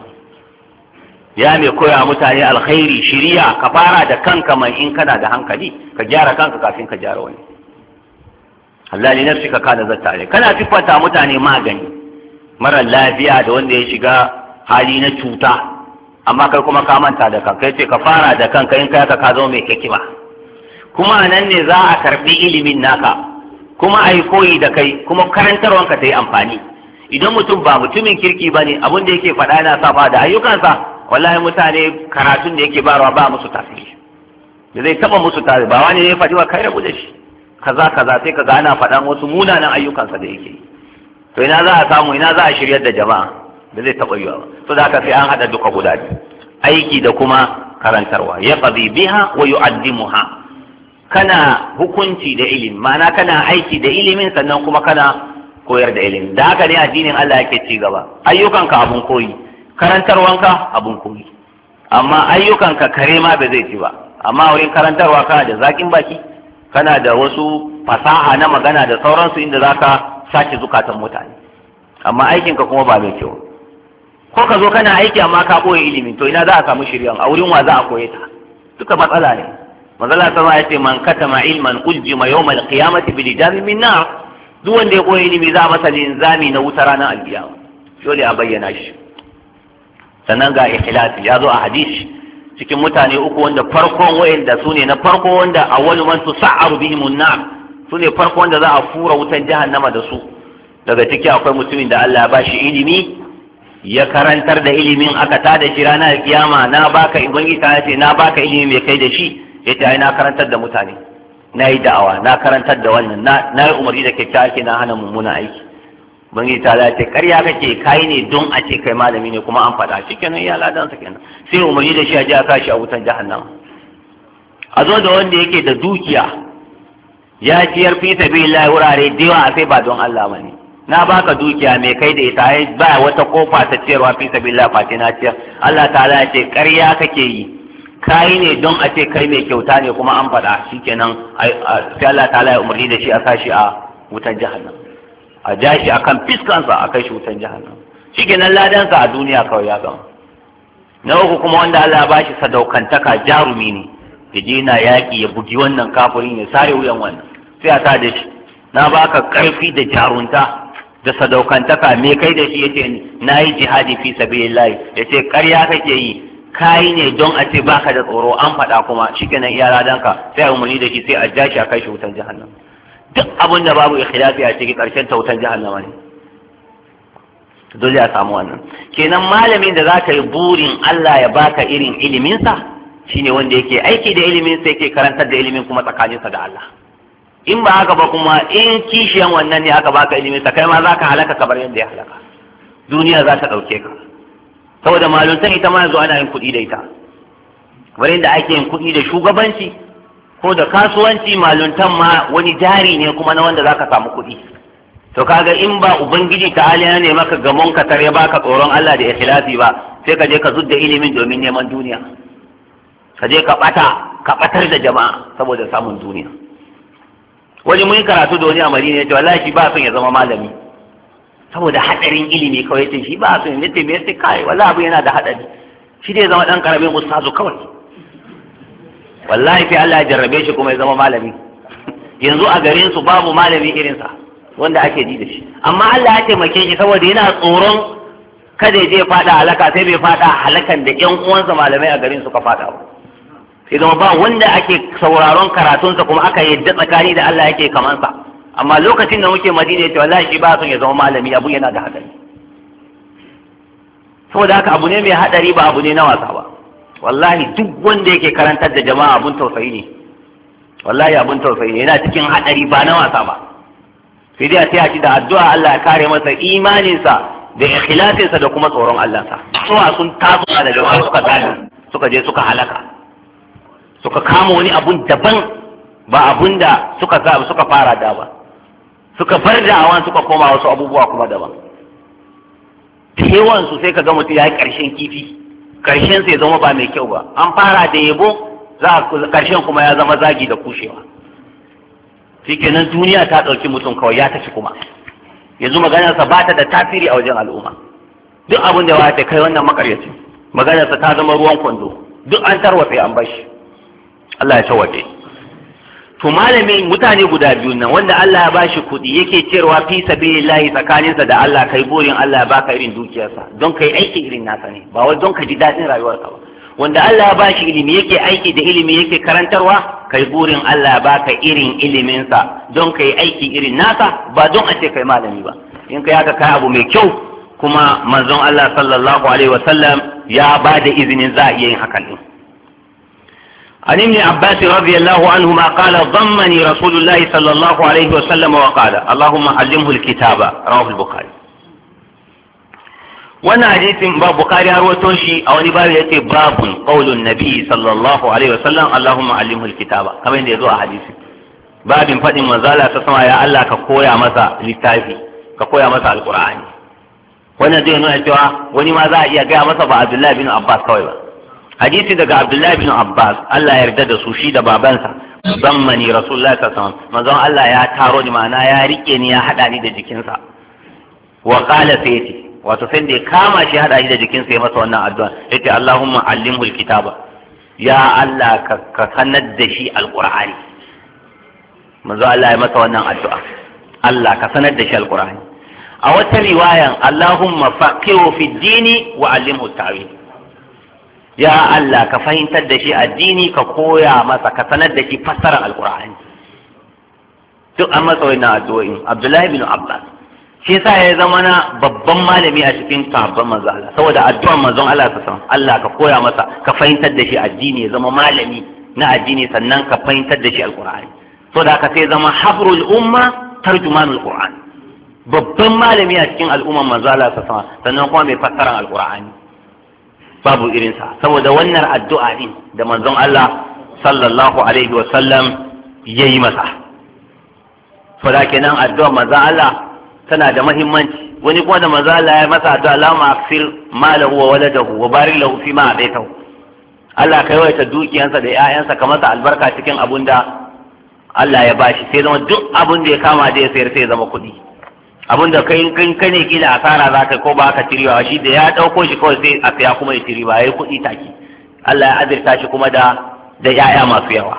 Speaker 1: ya mai koya mutane alkhairi shiriya ka fara da kanka mai in kana da hankali ka gyara kanka kafin ka gyara wani Allah ne nafsika kana zata ne kana sifanta mutane magani mara lafiya da wanda ya shiga hali na cuta amma kai kuma ka manta da kanka yace ka fara da kanka in kai ka ka zo mai hikima kuma nan ne za a karbi ilimin naka kuma a yi koyi da kai kuma karantarwanka ta yi amfani idan mutum ba mutumin kirki ba ne abin da yake faɗa yana saba da ayyukansa wallahi mutane karatun da yake barawa ba musu tasiri da zai taɓa musu tasiri ba wani ne faɗi wa kai rabu da shi kaza kaza sai kaga ana faɗan wasu munanan ayyukansa da yake to ina za a samu ina za a shiryar da jama'a da zai taɓa yiwa ba to da haka sai an haɗa duka guda biyu aiki da kuma karantarwa ya qadi biha wa yu'allimuha kana hukunci da ilimi ma'ana kana aiki da ilimin sannan kuma kana koyar da ilimi da haka ne addinin Allah yake ci gaba ayyukanka abun koyi karantarwanka abun koyi amma ayyukanka kare ma ba zai ci ba amma wurin karantarwa kana da zakin baki kana da wasu fasaha na magana da sauransu inda zaka sace zukatan mutane amma aikinka kuma ba mai kyau ko ka zo kana aiki amma ka koyi ilimi to ina za a samu shiryan a wurin wa za a koye ta duka matsala ne manzala sama ya ce man katama ilman uljima yawmal qiyamati bil jami min nar duk wanda ya koyi ilimi za a masa linzami na wuta ranar alkiyama dole a bayyana shi. Sannan ga ikhlasi ya zo a hadisi cikin mutane uku wanda farkon wayanda su ne na farko wanda awwalu man tusa'aru bihim an-nar su ne farko wanda za a fura wutan jahannama da su. Daga ciki akwai mutumin da Allah ya bashi ilimi ya karantar da ilimin aka tada shi ranar kiyama na baka ubangiji ta ce na baka ilimi mai kai da shi yace ai na karantar da mutane na yi da'awa na karantar da wannan na yi umarni da kyakkyawa ke na hana mummuna aiki. Ubangiji ta ce karya kake kai ne don a ce kai malami ne kuma an faɗa shi kenan ya ladan sa kenan sai umarni da shi a ji a kashi a wutan jahannama. A zo da wanda yake da dukiya ya ciyar fi sabilillah wurare da yawa sai ba don Allah bane. Na baka dukiya mai kai da ita ai ba wata kofa ta ciyarwa fi sabilillah face na ciyar. Allah ta'ala ya ce ƙarya kake yi kai ne don a ce kai mai kyauta ne kuma an faɗa shikenan sai Allah ta'ala ya umarni da shi a sashi a wutan jahannam a ja shi akan fiskansa a kai shi wutan jahannam shikenan ladansa a duniya kawai ya gama. Na uku kuma wanda Allah ya bashi sadaukantaka jarumi ne ya je na yaƙi ya bugi wannan kafirin ya sare wuyan wannan sai a sa da shi na baka ƙarfi da jarunta da sadaukantaka me kai da shi yace na yi jihadi fi sabilillah yace ƙarya kake yi kai ne don a ce baka da tsoro an faɗa kuma shikenan iya ladanka sai a umarni da shi sai a ja shi a kai shi wutan jahannam. Duk abin da babu ikhlasi a cikin ƙarshen ta wutan jahannama ne dole a samu wannan. Kenan malamin da zaka yi burin Allah ya baka irin iliminsa shine wanda yake aiki da ilimin sa yake karantar da ilimin kuma tsakaninsa da Allah. In ba haka ba kuma in kishiyan wannan ne aka baka ilimin sa kai ma zaka halaka kamar yadda ya halaka duniya za ta dauke ka saboda maluntan ita ma yanzu ana yin kuɗi da ita wurin da ake yin kuɗi da shugabanci ko da kasuwanci maluntan ma wani jari ne kuma na wanda zaka samu kuɗi. To kaga in ba ubangiji ta aliya ne maka gamon ka tare baka tsoron Allah da ikhlasi ba sai ka je ka zudda ilimin domin neman duniya ka je ka bata ka batar da jama'a saboda samun duniya. Wani mun karatu da wani a Madina ya ce wallahi shi ba son ya zama malami saboda hadarin ilimi kawai ce shi ba son ya ce me sai kai wallahi abu yana da hadari shi dai zama dan karamin ustazu kawai wallahi sai Allah ya jarrabe shi kuma ya zama malami. Yanzu a garin su babu malami irin sa wanda ake ji da shi amma Allah ya taimake shi saboda yana tsoron kada ya je fada halaka sai bai fada halakan da ƴan uwansa malamai a garin suka fada ba. Sai zama ba wanda ake sauraron karatunsa kuma aka yadda tsakani da Allah yake kamansa amma lokacin da muke Madina yace wallahi shi ba son ya zama malami abu yana da hadari saboda haka abu ne mai hadari ba abu ne na wasa ba. Wallahi duk wanda yake karantar da jama'a abun tausayi ne wallahi abun tausayi ne yana cikin hadari ba na wasa ba. Sai dai a taya shi da addu'a Allah ya kare masa imaninsa da ikhlasinsa da kuma tsoron Allah sa. Suwa sun taso da jama'a suka gane suka je suka halaka suka kama wani abun daban ba abun da suka suka fara da ba suka bar da awan suka koma wasu abubuwa kuma daban. Da yawan su sai ka ga mutum ya yi ƙarshen kifi ƙarshen sai zama ba mai kyau ba an fara da yabo za ƙarshen kuma ya zama zagi da kushewa. Shikenan duniya ta ɗauki mutum kawai ya tafi kuma yanzu maganarsa ba ta da tasiri a wajen al'umma duk abin da ya kai wannan makaryaci maganarsa ta zama ruwan kwando duk an tarwatse an bashi Allah ya tawaje. To malamin mutane guda biyu nan wanda Allah ya bashi kuɗi yake cewa fi sabilillahi tsakaninsa da Allah kai burin Allah ya baka irin dukiyarsa don kai aiki irin nasa ne ba wai don ka ji daɗin rayuwarka ba. Wanda Allah ya bashi ilimi yake aiki da ilimi yake karantarwa kai burin Allah ya baka irin iliminsa don kai aiki irin nasa ba don a ce kai malami ba. In kai haka kai abu mai kyau kuma manzon Allah sallallahu alaihi wasallam ya ba da izinin za a iya yin hakan din. عن ابن عباس رضي الله عنهما قال ضمني رسول الله صلى الله عليه وسلم وقال اللهم علمه الكتاب رواه البخاري. وانا حديث باب بخاري رواه شيء او باب ياتي باب قول النبي صلى الله عليه وسلم اللهم علمه الكتاب كما يندي ذو حديث باب فدin manzala ta sama ya Allah ka koya masa littafi ka koya masa alqur'ani. Wannan zai nuna cewa wani ma za a iya gaya masa ba Abdullahi bin Abbas kawai ba. Hadisi daga Abdullahi bin Abbas Allah ya yarda da su shi da babansa zammani Rasulullahi sallallahu alaihi wasallam manzon Allah ya taro ni ma'ana ya rike ni ya hada ni da jikinsa wa qala sayti wato sai da ya kama shi hada shi da jikinsa ya masa wannan addu'a yace Allahumma allimhu alkitaba ya Allah ka ka sanar da shi alqur'ani manzon Allah ya masa wannan addu'a Allah ka sanar da shi alqur'ani. A wata riwayan Allahumma faqihu fi dini wa allimhu ta'wil. Ya Allah ka fahimtar da shi addini ka koya masa ka sanar da shi fassarar alqur'ani. Duk an masa wannan addu'o'in Abdullahi bin Abbas shi yasa ya zama na babban malami a cikin sahabban manzo Allah saboda addu'an manzon Allah ta san Allah ka koya masa ka fahimtar da shi addini ya zama malami na addini sannan ka fahimtar da shi alqur'ani saboda haka sai zama habrul umma tarjumanul qur'an babban malami a cikin al'umman manzo Allah ta san sannan kuma mai fassara alqur'ani babu irin sa saboda wannan addu'a din da manzon Allah sallallahu alaihi wa sallam yayi masa saboda kenan addu'a manzo Allah tana da muhimmanci wani kuma da manzo Allah ya masa addu'a Allahumma akfir malahu wa waladahu wa barik lahu fi ma ataitahu Allah ka yawaita dukiyansa da ƴaƴansa ka masa albarka cikin abun da Allah ya bashi sai zama duk abun da ya kama da ya sayar sai ya zama kuɗi abun da kai kai kane kila asara zaka ko ba ka tiriwa shi da ya dauko shi kawai sai a saya kuma ya tiri ba yayi kuɗi take Allah ya azurta shi kuma da da ƴaƴa masu yawa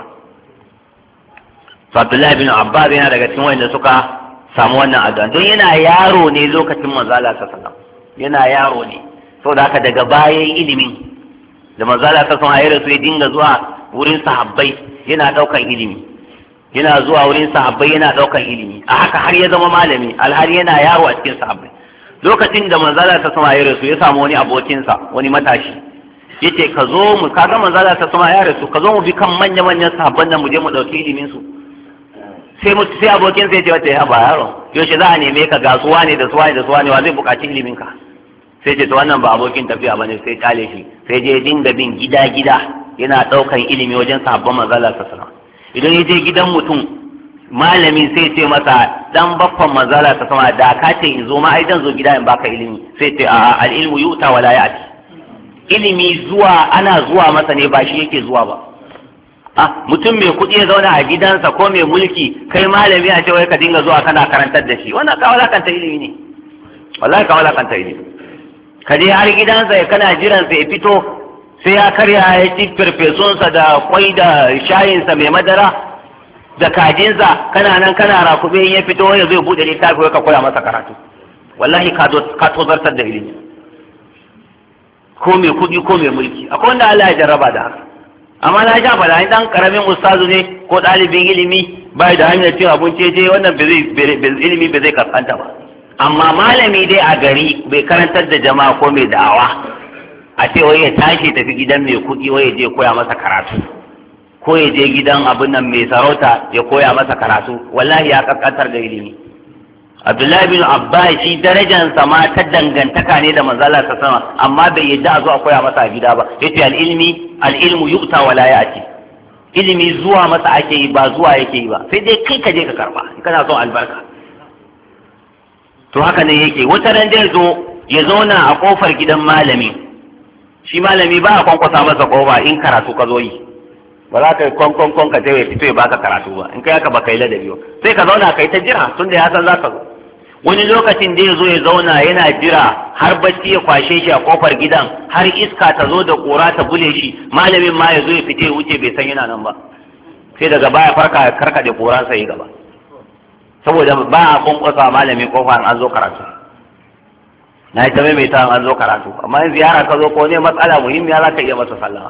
Speaker 1: to Abdullahi bin Abbas yana daga cikin wanda suka samu wannan addu'a don yana yaro ne lokacin manzo Allah sallallahu alaihi wasallam yana yaro ne saboda haka daga bayan ilimin da manzo Allah sallallahu alaihi wasallam ya dinga zuwa wurin sahabbai yana daukan ilimi yana zuwa wurin sahabbai yana daukan ilimi a haka har ya zama malami alhari yana yaro a cikin sahabbai lokacin da manzo Allah sallallahu alaihi wasallam ya samu wani abokin sa wani matashi yace ka zo mu kaga manzo Allah sallallahu alaihi wasallam ka zo mu bi kan manya manyan sahabban nan mu je mu dauki ilimin su sai mutu sai abokin sai ce wata ya ba yaro yaushe za a neme ka ga suwa ne da suwa ne da suwa ne wa zai buƙaci ilimin ka sai ce to wannan ba abokin tafiya bane sai kale shi sai je dinga bin gida gida yana ɗaukan ilimi wajen sahabban manzo Allah sallallahu alaihi wasallam idan ya je gidan mutum malami sai ce masa dan baffan manzo Allah sallallahu alaihi wasallam da ka ce in zo ma ai zan zo gida in baka ilimi sai ce a al ilmu yu'ta wala ya'ti ilimi zuwa ana zuwa masa ne ba shi yake zuwa ba ah mutum mai kuɗi ya zauna a gidansa ko mai mulki kai malami a ce wai ka dinga zuwa kana karantar da shi wannan ka walakanta ilimi ne wallahi ka walakanta ilimi ka je har gidansa ya kana jiran sa ya fito sai ya karya ya ci farfesunsa da kwai da shayinsa mai madara da kajinsa kana nan kana rakube in ya fito ya zai bude littafi ka koya masa karatu wallahi ka ka tozartar da ilimi ko mai kuɗi ko mai mulki akwai wanda Allah ya jarraba da haka amma na ja bala in dan karamin ustazu ne ko dalibin ilimi bai da hanyar cin abinci je wannan ilimi bai zai kaskanta ba amma malami dai a gari bai karantar da jama'a ko mai da'awa a ce wai ya tashi tafi gidan mai kuɗi wai ya je koya masa karatu ko ya je gidan abin nan mai sarauta ya koya masa karatu wallahi ya kaskantar da ilimi Abdullahi bin Abbas shi darajansa ma ta dangantaka ne da manzala ta sama amma bai yadda a zo a koya masa a gida ba yace al-ilmi al-ilmu yu'ta wa la ya'ti ilimi zuwa masa ake yi ba zuwa yake yi ba sai dai kai ka je ka karba in kana son albarka to haka ne yake wata ran zai zo ya zauna a kofar gidan malami shi malami ba a kwankwasa masa kofa in karatu ka zo yi ba za ka yi kwankwan kwan ka ya fito ya baka karatu ba in kai haka ba kai ladabi ba sai ka zauna kai ta jira tunda ya san za ka zo wani lokacin da ya zo ya zauna yana jira har bacci ya kwashe shi a kofar gidan har iska ta zo da kura ta bule shi malamin ma ya zo ya fite wuce bai san yana nan ba sai daga baya farka ya karkade kura sai gaba saboda ba a kwankwasa malamin kofa an zo karatu na yi ta maimaita an zo karatu amma in ziyara ka zo ko ne matsala muhimmiya za ka iya masa sallama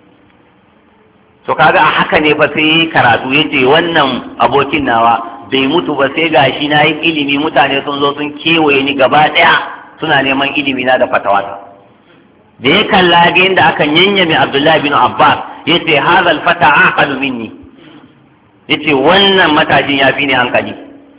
Speaker 1: to kaga a haka ne fa sai karatu yace wannan abokin nawa bai mutu ba sai gashi na yi ilimi mutane sun zo sun kewaye ni gaba daya suna neman ilimi na da fatawata da ya kalla ga inda aka yanyame Abdullahi bin Abbas yace hadha al-fata aqalu minni yace wannan matashin ya fi ni hankali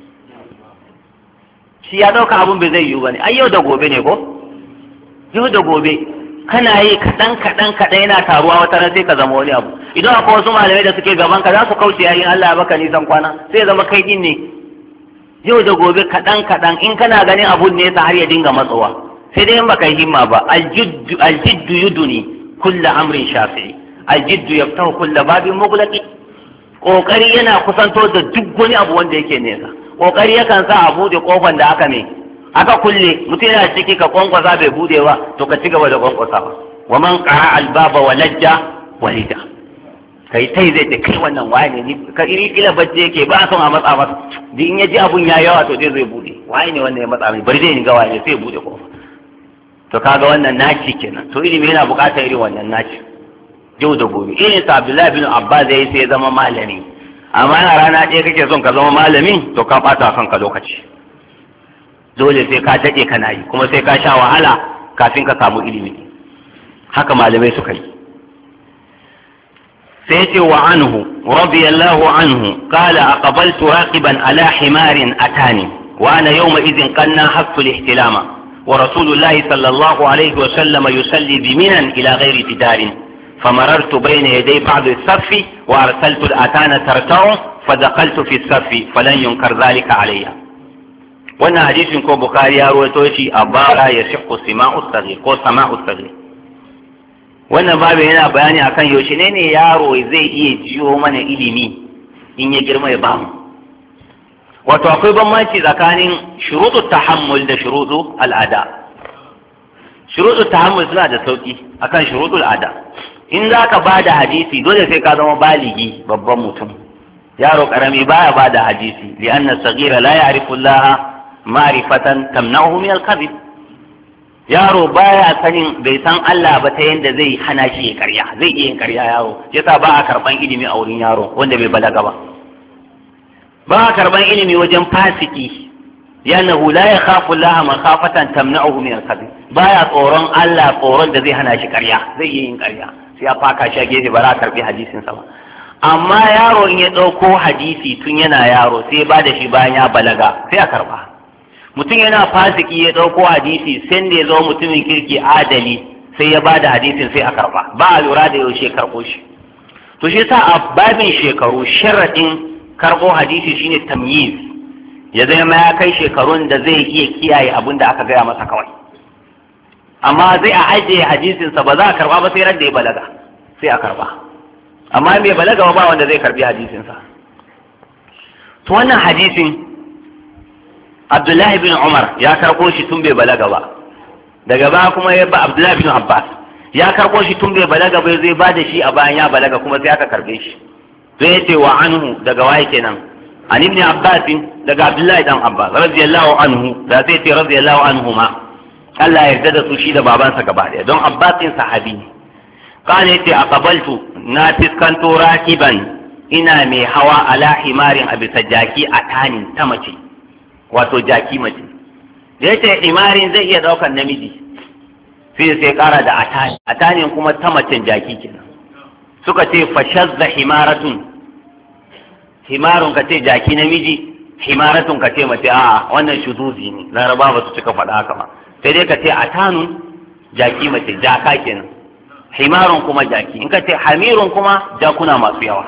Speaker 1: shi ya dauka abun bai zai yiwu bane ai yau da gobe ne ko yau da gobe kana yi kaɗan kaɗan kaɗan yana taruwa wata ran sai ka zama wani abu idan akwai wasu malamai da suke gaban ka za su kauce yayin Allah ya baka nisan kwana sai zama kai din ne yau da gobe kaɗan kaɗan in kana ganin abun ne ta har ya dinga matsowa sai dai in baka yi himma ba aljiddu aljiddu yuduni kullu amrin shafi'i aljiddu yaftahu kullu babin mughlaqi kokari yana kusanto da duk wani abu wanda yake nesa kokari yakan sa a bude kofar da aka ne aka kulle mutum yana ciki ka kwankwasa bai bude ba to ka ci gaba da kwankwasa wa man qara albaba wa lajja walida kai tai zai ce kai wannan waye ne ni ka iri kila bacci yake ba son a matsa masa duk in ya ji abun ya yawa to zai zai bude waye ne wannan ya matsa mai bari zai ni ga waye sai ya bude kofa to kaga wannan naci kenan to ilimi yana buƙatar irin wannan naci yau da gobe irin sa Abdullahi bin Abbas yayi sai ya zama malami amma a rana ɗaya kake son ka zama malamin to ka ɓata kanka lokaci dole sai ka daɗe kana yi kuma sai ka sha wahala kafin ka samu ilimi haka malamai suka yi sai ce wa anhu radiyallahu anhu qala aqbaltu raqiban ala himarin atani wa ana yawma idhin qanna haqqul ihtilama wa rasulullahi sallallahu alayhi wa sallam yusalli bi minan ila ghairi jidarin فمررت بين يدي بعض الصف وأرسلت الأتان ترتع فدخلت في الصف فلن ينكر ذلك علي وانا حديث كو بخاري رويتوشي أبارا يصح سماع الصغير كو سماع الصغير wannan babu yana bayani akan yaushe ne ne yaro zai iya jiyo mana ilimi in ya girma ya bamu wato akwai bambanci tsakanin shuruɗu tahammul da shuruɗu al'ada shuruɗu tahammul suna da sauki akan shuruɗu al'ada in za ka ba da hadisi dole sai ka zama baligi babban mutum yaro karami baya ba da hadisi li'anna saghira la ya'rifu Allah ma'rifatan tamna'uhu min al-kadhib yaro baya sanin bai san Allah ba ta yanda zai hana shi ya karya zai iya yin karya yaro yasa ba a karban ilimi a wurin yaro wanda bai balaga ba ba a karban ilimi wajen fasiki لأنه لا يخاف الله مخافة تمنعه من الكذب بايا tsoron Allah tsoron da zai hana shi karya zai yi yin karya sai ya faka shi a gefe ba za a karbi hadisin sa ba amma yaro in ya dauko hadisi tun yana yaro sai ba da shi bayan ya balaga sai a karba mutum yana fasiki ya dauko hadisi sai da ya zo mutumin kirki adali sai ya ba da hadisin sai a karba ba a lura da yaushe karbo shi to shi yasa a babin shekaru sharadin karbo hadisi shine tamyiz ya zama ya kai shekarun da zai iya kiyaye abin da aka gaya masa kawai amma zai a ajiye hadisinsa ba za a karba ba sai ran da ya balaga sai a karba amma bai balaga ba wanda zai karbi hadisinsa to wannan hadisin Abdullahi bin Umar ya karko shi tun bai balaga ba daga ba kuma ya ba Abdullahi bin Abbas ya karko shi tun bai balaga ba zai ba da shi a bayan ya balaga kuma sai aka karbe shi to yace wa anhu daga waye kenan عن ابن عباس لقى عبد الله بن عباس رضي الله عنه لا تيتي رضي الله عنهما قال لا يرتد سوشي ده بابان سكبالي دون عباس صحابي قال يتي أقبلت ناتس كنت راكبا إنا مي هوا على حمار أبي سجاكي أتاني تمشي واتو جاكي مشي يتي حمار زي يدوك النميدي في سيقارة ده أتاني أتاني كما تمشي جاكي كنا سكتي فشذ حمارة himarun ka ce jaki namiji himaratun ka ce mace a'a wannan shuzuzi ne laraba ba su cika faɗa haka ba sai dai ka ce atanun jaki mace jaka kenan himarun kuma jaki in ka ce hamirun kuma jakuna masu yawa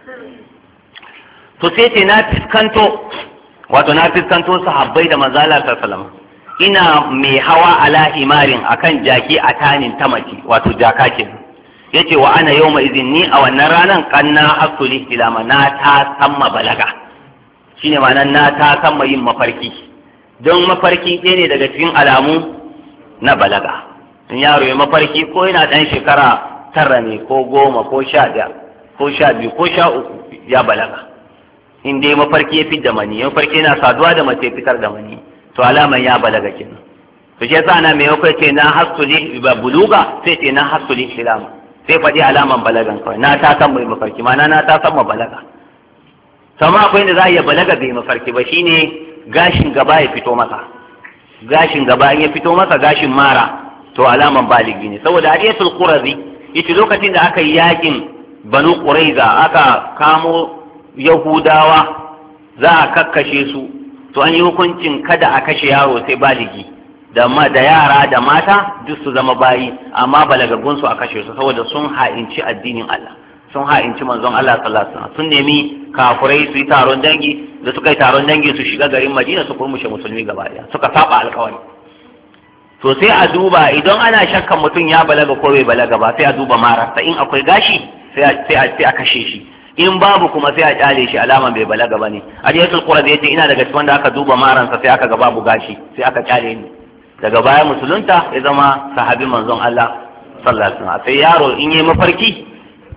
Speaker 1: to sai ce na fiskanto wato na fiskanto sahabbai da manzala sallallahu ina mai hawa ala himarin akan jaki atanin ta mace wato jaka kenan yace wa ana yawma idhin ni a wannan ranan kanna hasuli ilama na ta samma balaga shine ma'anar na ta samma yin mafarki don mafarki ɗaya ne daga cikin alamu na balaga in yaro ya mafarki ko yana ɗan shekara tara ne ko goma ko sha ɗaya ko sha biyu ko sha uku ya balaga in dai mafarki ya fi da mani mafarki yana saduwa da mace fitar da mani to alaman ya balaga kenan to shi yasa ana mai yau ce na hasuli ba buluga sai ce na hasuli ilama sai faɗi alaman balagan kawai na ta san mai mafarki mana na ta san ma balaga sama akwai inda za a iya balaga bai mafarki ba shine gashin gaba ya fito masa gashin gaba in ya fito masa gashin mara to alaman baligi ne saboda hadiyatul qurazi yace lokacin da aka yi yakin banu quraiza aka kamo yahudawa za a kakkashe su to an yi hukuncin kada a kashe yaro sai baligi da da yara da mata duk su zama bayi amma balagagun su a kashe su saboda sun ha'inci addinin Allah sun ha'inci manzon Allah sallallahu alaihi wasallam sun nemi kafurai su yi taron dangi da suka yi taron dangi su shiga garin Madina su kurmushe musulmi gaba daya suka saba alƙawari to sai a duba idan ana shakkan mutum ya balaga ko bai balaga ba sai a duba marasa in akwai gashi sai a sai a kashe shi in babu kuma sai a kyale shi alaman bai balaga bane hadiyatul qur'an yace ina daga cikin wanda aka duba maransa sai aka ga babu gashi sai aka kyale ni daga baya musulunta ya zama sahabi manzon Allah sallallahu alaihi wasallam sai yaro in yi mafarki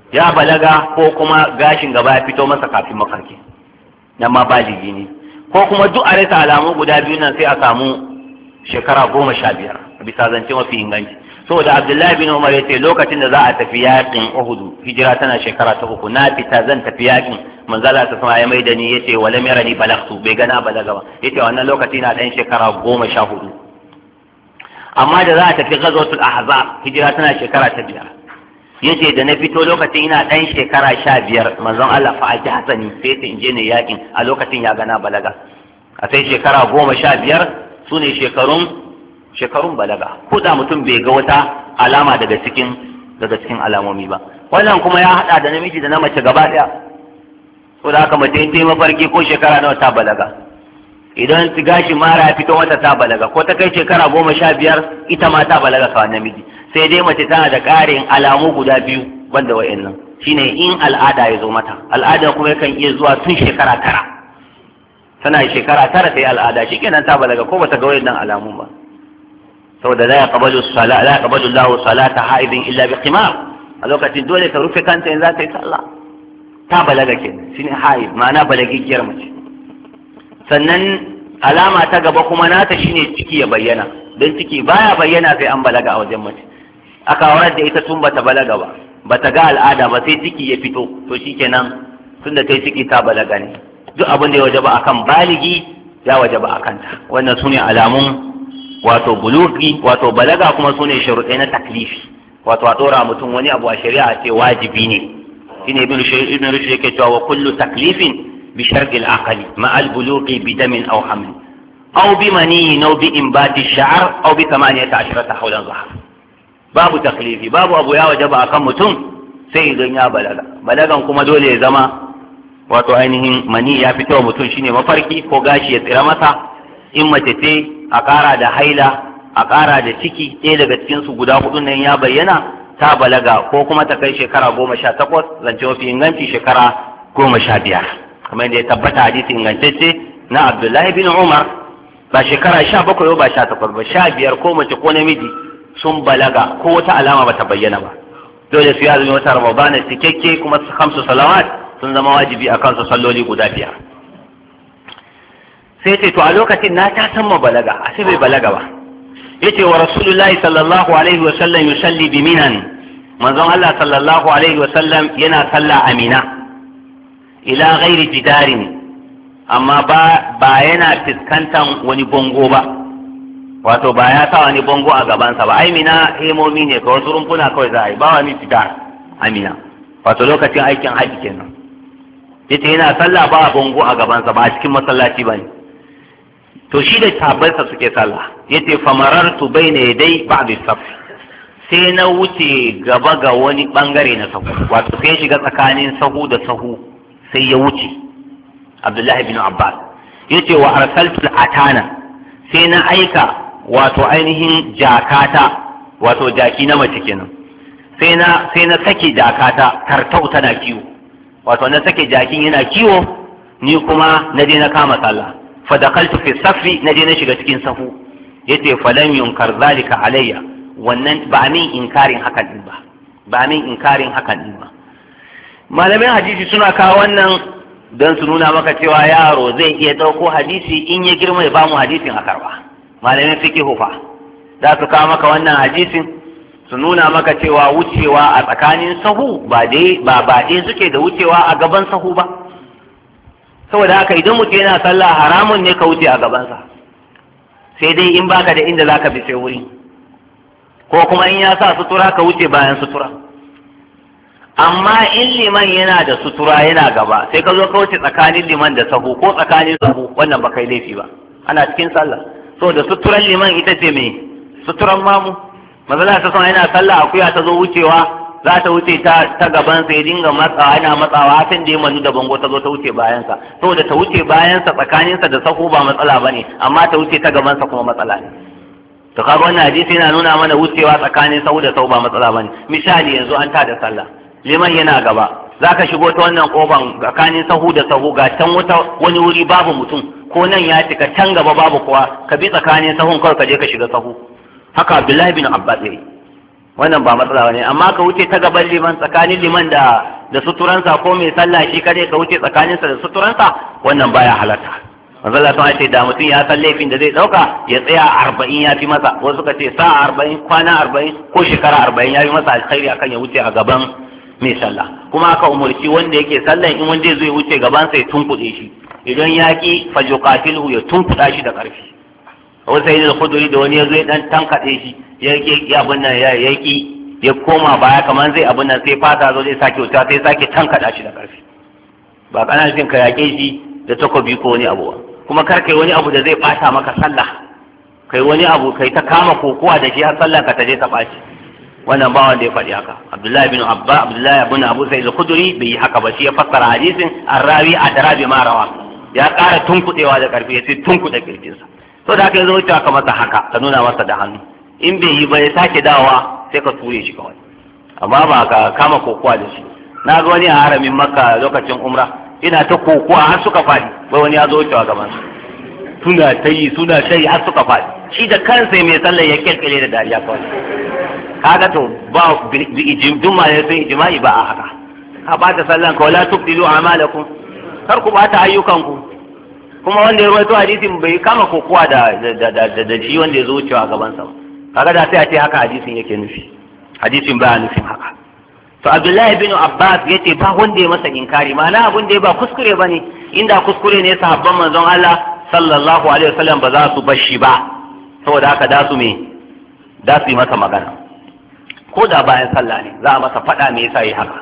Speaker 1: ya balaga ko kuma gashin gaba ya fito masa kafin mafarki nan ma baligi ne, ko kuma duk a rasa alamu guda biyu nan sai a samu shekara goma sha biyar bisa zance mafi inganci. saboda Abdullahi bin Umar ya ce lokacin da za a tafi yakin Uhud hijira tana shekara ta uku, na fita zan tafi yakin manzala ta sama ya mai da ni yace wala mirani balagtu, bai gana balaga ba, yace wannan lokaci na dan shekara goma sha hudu. amma da za a tafi ghazwatul ahzab hijira tana shekara ta biyar, yace da na fito lokacin ina dan shekara sha biyar manzon Allah fa aji hasani sai ta inje ne yakin a lokacin ya gana balaga. a sai shekara goma sha biyar sune shekarun shekarun balaga, ko da mutum bai ga wata alama daga cikin daga cikin alamomi ba. wannan kuma ya hada da namiji da na mace gaba daya, ko da haka mace ta yi mafarki ko shekara nawa ta balaga, idan gashi mara ya fito mata ta balaga, ko ta kai shekara goma sha biyar ita ma ta balaga kawai namiji. sai dai mace tana da ƙarin alamu guda biyu banda wa'annan, shine in al'ada ya zo mata, al'ada kuma yakan iya zuwa tun shekara tara, tana shekara tara ta yi al'ada shikenan ta balaga ko bata ga wa'annan alamun ba. saboda la yaqbalu salat la yaqbalu Allahu salata haidin illa bi qimar, a lokacin dole ta rufe kanta in za ta yi sallah, ta balaga kenan shine haid, ma'ana balagigiyar mace. sannan alama ta gaba kuma nata shine ciki ya bayyana, don ciki baya bayyana sai an balaga a wajen mace. aka aurar da ita tun bata balaga ba, bata ga al'ada ba, sai ciki ya fito, to shikenan tunda ta yi ciki ta balaga ne. duk abin da ya wajaba akan baligi ya wajaba akan ta. wannan sune alamun wato bulugi, wato balaga, kuma sune sharuɗai na taklifi, wato a ɗora mutum wani abu a shari'a ce wajibi ne. shine ibn ibn rushd yake cewa wa kullu taklifin bi shar'il aqli ma al bulughi bi damin aw haml aw bi mani aw bi inbati sha'r aw bi thamaniyata ashrata hawlan zahar. babu taklifi, babu abu ya wajaba akan mutum sai idan ya balaga. balagan kuma dole ya zama wato ainihin mani ya fito wa mutum shine mafarki, ko gashi ya tsira masa, in mace ce a ƙara da haila, a ƙara da ciki, ɗaya daga cikin su guda hudu nan ya bayyana ta balaga, ko kuma ta kai shekara goma sha takwas, zance mafi inganci shekara goma sha biyar, kamar yadda ya tabbata hadisi ingantacce na Abdullahi bin Umar, ba shekara sha bakwai ba sha takwas ba, sha biyar ko mace ko namiji sun balaga ko wata alama ba ta bayyana ba, dole su yi azumi wata Ramadana cikakke, kuma su hamsu salawat sun zama wajibi a kansu salloli guda biyar. sai ce to a lokacin na ta san ma balaga, a sai bai balaga ba. yace wa rasulullahi sallallahu alaihi wa sallam yusalli bi minan, manzon Allah sallallahu alaihi wa sallam yana salla a Mina ila ghairi jidarin, amma ba ba yana fiskantan wani bongo ba, wato ba ya sa wani bongo a gabansa ba. ai Mina hemomi ne ka wasu rumfuna kawai za a yi, ba wani jidar a Mina, wato lokacin aikin haji kenan. yace yana sallah ba bongo a gabansa, ba a cikin masallaci ba ne. to shi da tabarsa suke sallah. yace famarartu baina yadai ba'd as-saf, sai na wuce gaba ga wani bangare na sahu, wato sai shiga tsakanin sahu da sahu sai ya wuce. Abdullahi bin Abbas yace wa arsaltu al-atana, sai na aika wato ainihin jakata, wato jaki na mace kenan, sai na sai na sake jakata tartau tana kiwo, wato na sake jakin yana kiwo, ni kuma na je na kama sallah. fadakaltu fi safi, na je na shiga cikin sahu. yace falam yunkar zalika alayya, wannan ba min inkarin hakan din ba, ba min inkarin hakan din ba. malamin hadisi suna kawo wannan don su nuna maka cewa yaro zai iya dauko hadisi in ya girma ya bamu hadisin a karba. malamin fiqh fa za su kawo maka wannan hadisin su nuna maka cewa wucewa a tsakanin sahu ba dai ba ba dai suke da wucewa a gaban sahu ba. saboda haka idan mutum yana sallah haramun ne ka wuce a gabansa, sai dai in baka da inda zaka bi sai wuri, ko kuma in ya sa sutura ka wuce bayan sutura. amma in liman yana da sutura yana gaba, sai ka zo ka wuce tsakanin liman da sahu ko tsakanin sahu, wannan ba kai laifi ba, ana cikin sallah. saboda suturan liman ita ce me suturan mamu. mazala ta son yana sallah, akuya ta zo wucewa za ta wuce ta ta gaban sa, ya dinga matsawa yana matsawa sai da ya manu da bango ta zo ta wuce bayan sa. saboda ta wuce bayan sa tsakanin sa da sahu ba matsala bane, amma ta wuce ta gaban sa kuma matsala ne. to kaga wannan hadisi yana nuna mana wucewa tsakanin sahu da sahu ba matsala bane. misali yanzu an ta da sallah, liman yana gaba, zaka shigo ta wannan kofan tsakanin sahu da sahu, ga can wata wani wuri babu mutum, ko nan ya cika can gaba babu kowa, ka bi tsakanin sahun kawai ka je ka shiga sahu. haka Abdullahi bin Abbas yayi. wannan ba matsala ne. Amma ka wuce ta gaban liman, tsakanin liman da da suturansa, ko mai sallah shi kare ka wuce tsakaninsa da suturansa, wannan baya halatta. manzo Allah ta ce da mutum ya san laifin da zai dauka ya tsaya arba'in ya fi masa, wasu suka ce sa arba'in, kwana arba'in ko shekara arba'in ya fi masa alkhairi akan ya wuce a gaban mai sallah. Kuma aka umurci wanda yake sallah in wanda zai wuce gaban sa ya tunkuɗe shi, idan ya ki fajuqatilhu ya tunkuɗa shi da ƙarfi. wasu sai da khuduri da wani ya zo ya dan tankaɗe shi ya ki abin nan ya ki ya koma baya kamar zai abin nan sai fata zo zai sake wuta sai sake tankaɗa shi da ƙarfi. ba kana nufin ka yaƙe shi da takobi ko wani abu ba, kuma kar kai wani abu da zai bata maka sallah, kai wani abu kai ta kama kokowa da shi har sallah ka taje ta baci, wannan ba wanda ya faɗi haka. Abdullahi bin Abba Abdullahi ibn Abu Sa'id al-Khudri bai yi haka ba, shi ya fassara hadisin arrawi adra bi ma rawa, ya ƙara tunkuɗewa da ƙarfi, ya ce tunkuɗe kirjinsa. to da haka ya zo wuce ka masa haka ka nuna masa da hannu, in bai yi ba ya sake dawowa sai ka ture shi kawai, amma ba ka kama kokowa da shi. na ga wani a haramin Makka lokacin umra ina ta kokowa har suka faɗi, bai wani ya zo wucewa gaban su suna ta yi suna ta yi har suka faɗi, shi da kansa mai sallar ya kyalkyale da dariya kawai. kaga to ba juma ne sai ijma'i ba a haka, ka bata sallan ka wala tubdilu a'malakum, kar ku bata ayyukanku. kuma wanda ya rawaito hadisin bai kama kokowa da da da da shi wanda ya zo wucewa gaban sa, kaga da sai a ce haka hadisin yake nufi, hadisin ba nufin haka. to Abdullahi bin Abbas yace ba wanda ya masa inkari, ma'ana abun da ya ba kuskure bane, inda kuskure ne sahabban manzon Allah sallallahu alaihi wasallam ba za su bar shi ba, saboda haka da su me da su yi masa magana, ko da bayan sallah ne za a masa faɗa me yasa yi haka.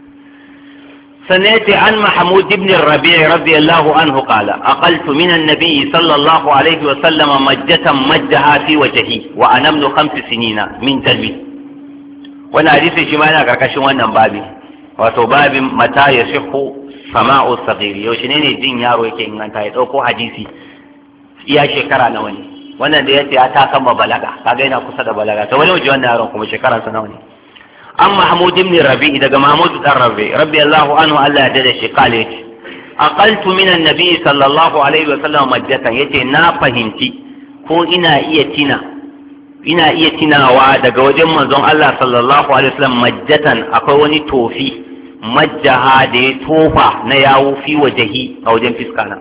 Speaker 1: سنأتي عن محمود بن الربيع رضي الله عنه قال أقلت من النبي صلى الله عليه وسلم مجة مجها في وجهي وأنا ابن خمس سنين من دلوي. وانا حديث شمالنا كركش وانا بابي واتو باب متى يصح سماع الصغير يوشنيني جين يارو يكي انغان تايت اوكو حديثي يا شكرا نواني وانا دياتي اتاكم ببلغة كاقينا قصد بلغة تولي وجوانا يارون كم شكرا سنواني. an Mahmud ibn Rabi daga Mahmud dan Rabi radiyallahu anhu Allah ya dade shi kale yace aqaltu min annabi sallallahu alaihi wa sallam majjatan, yace na fahimci ko ina iya tina ina iya tinawa daga wajen manzon Allah sallallahu alaihi wa sallam majjatan, akwai wani tofi majjaha da ya tofa na yawo fi wajahi a wajen fiskana,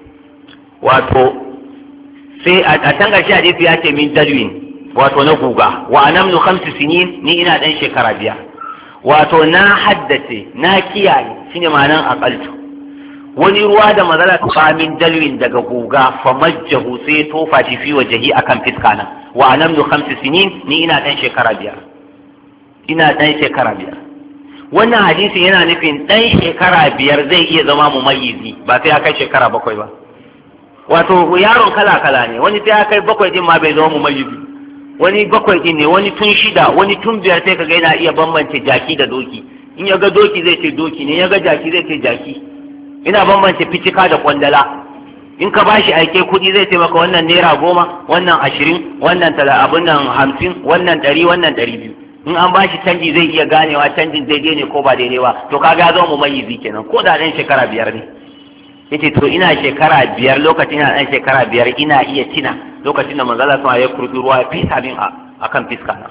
Speaker 1: wato sai a can gashi hadisi ya ce min dalwin, wato na guga wa anamnu khamsi sinin, ni ina dan shekara biyar, wato na haddace na kiyaye shine ma'anan aqaltu. wani ruwa da mazala ta min dalwin daga guga fa majjahu sai tofa shi fi wajhi akan fiskana, wa anamnu khamsi sinin, ni ina dan shekara biyar ina dan shekara biyar. wannan hadisi yana nufin dan shekara biyar zai iya zama mumayyizi, ba sai ya kai shekara bakwai ba. wato yaron kala kala ne, wani sai ya kai bakwai din ma bai zama mumayyizi, wani bakwai din ne, wani tun shida, wani tun biyar, sai kaga yana iya bambance jaki da doki. in ya ga doki zai ce doki ne, ya ga jaki zai ce jaki. ina bambance ficika da kwandala. in ka bashi aike kuɗi zai ce maka wannan naira goma, wannan ashirin, wannan tala abun nan hamsin, wannan ɗari, wannan ɗari biyu. in an bashi canji zai iya ganewa canjin daidai ne ko ba daidai ba, to kaga ya zama mumayyizi kenan, ko da ɗan shekara biyar ne. yace to ina shekara biyar, lokacin ina ɗan shekara biyar ina iya tina lokacin da manzala sama ya kurbi ruwa ya fesa min a kan fiska na.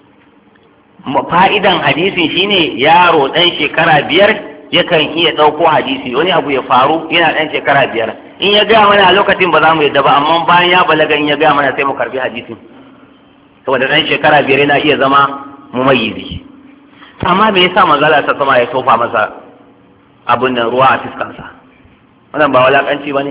Speaker 1: fa'idan hadisin shine yaro ɗan shekara biyar yakan iya ɗauko hadisi, wani abu ya faru yana ɗan shekara biyar, in ya gaya mana a lokacin ba za mu yadda ba, amma bayan ya balaga in ya gaya mana sai mu karbi hadisin, saboda ɗan shekara biyar yana iya zama mumayyizi. amma me yasa manzala ta sama ya tofa masa abun nan ruwa a fiskansa? wannan ba walakanci ba ne?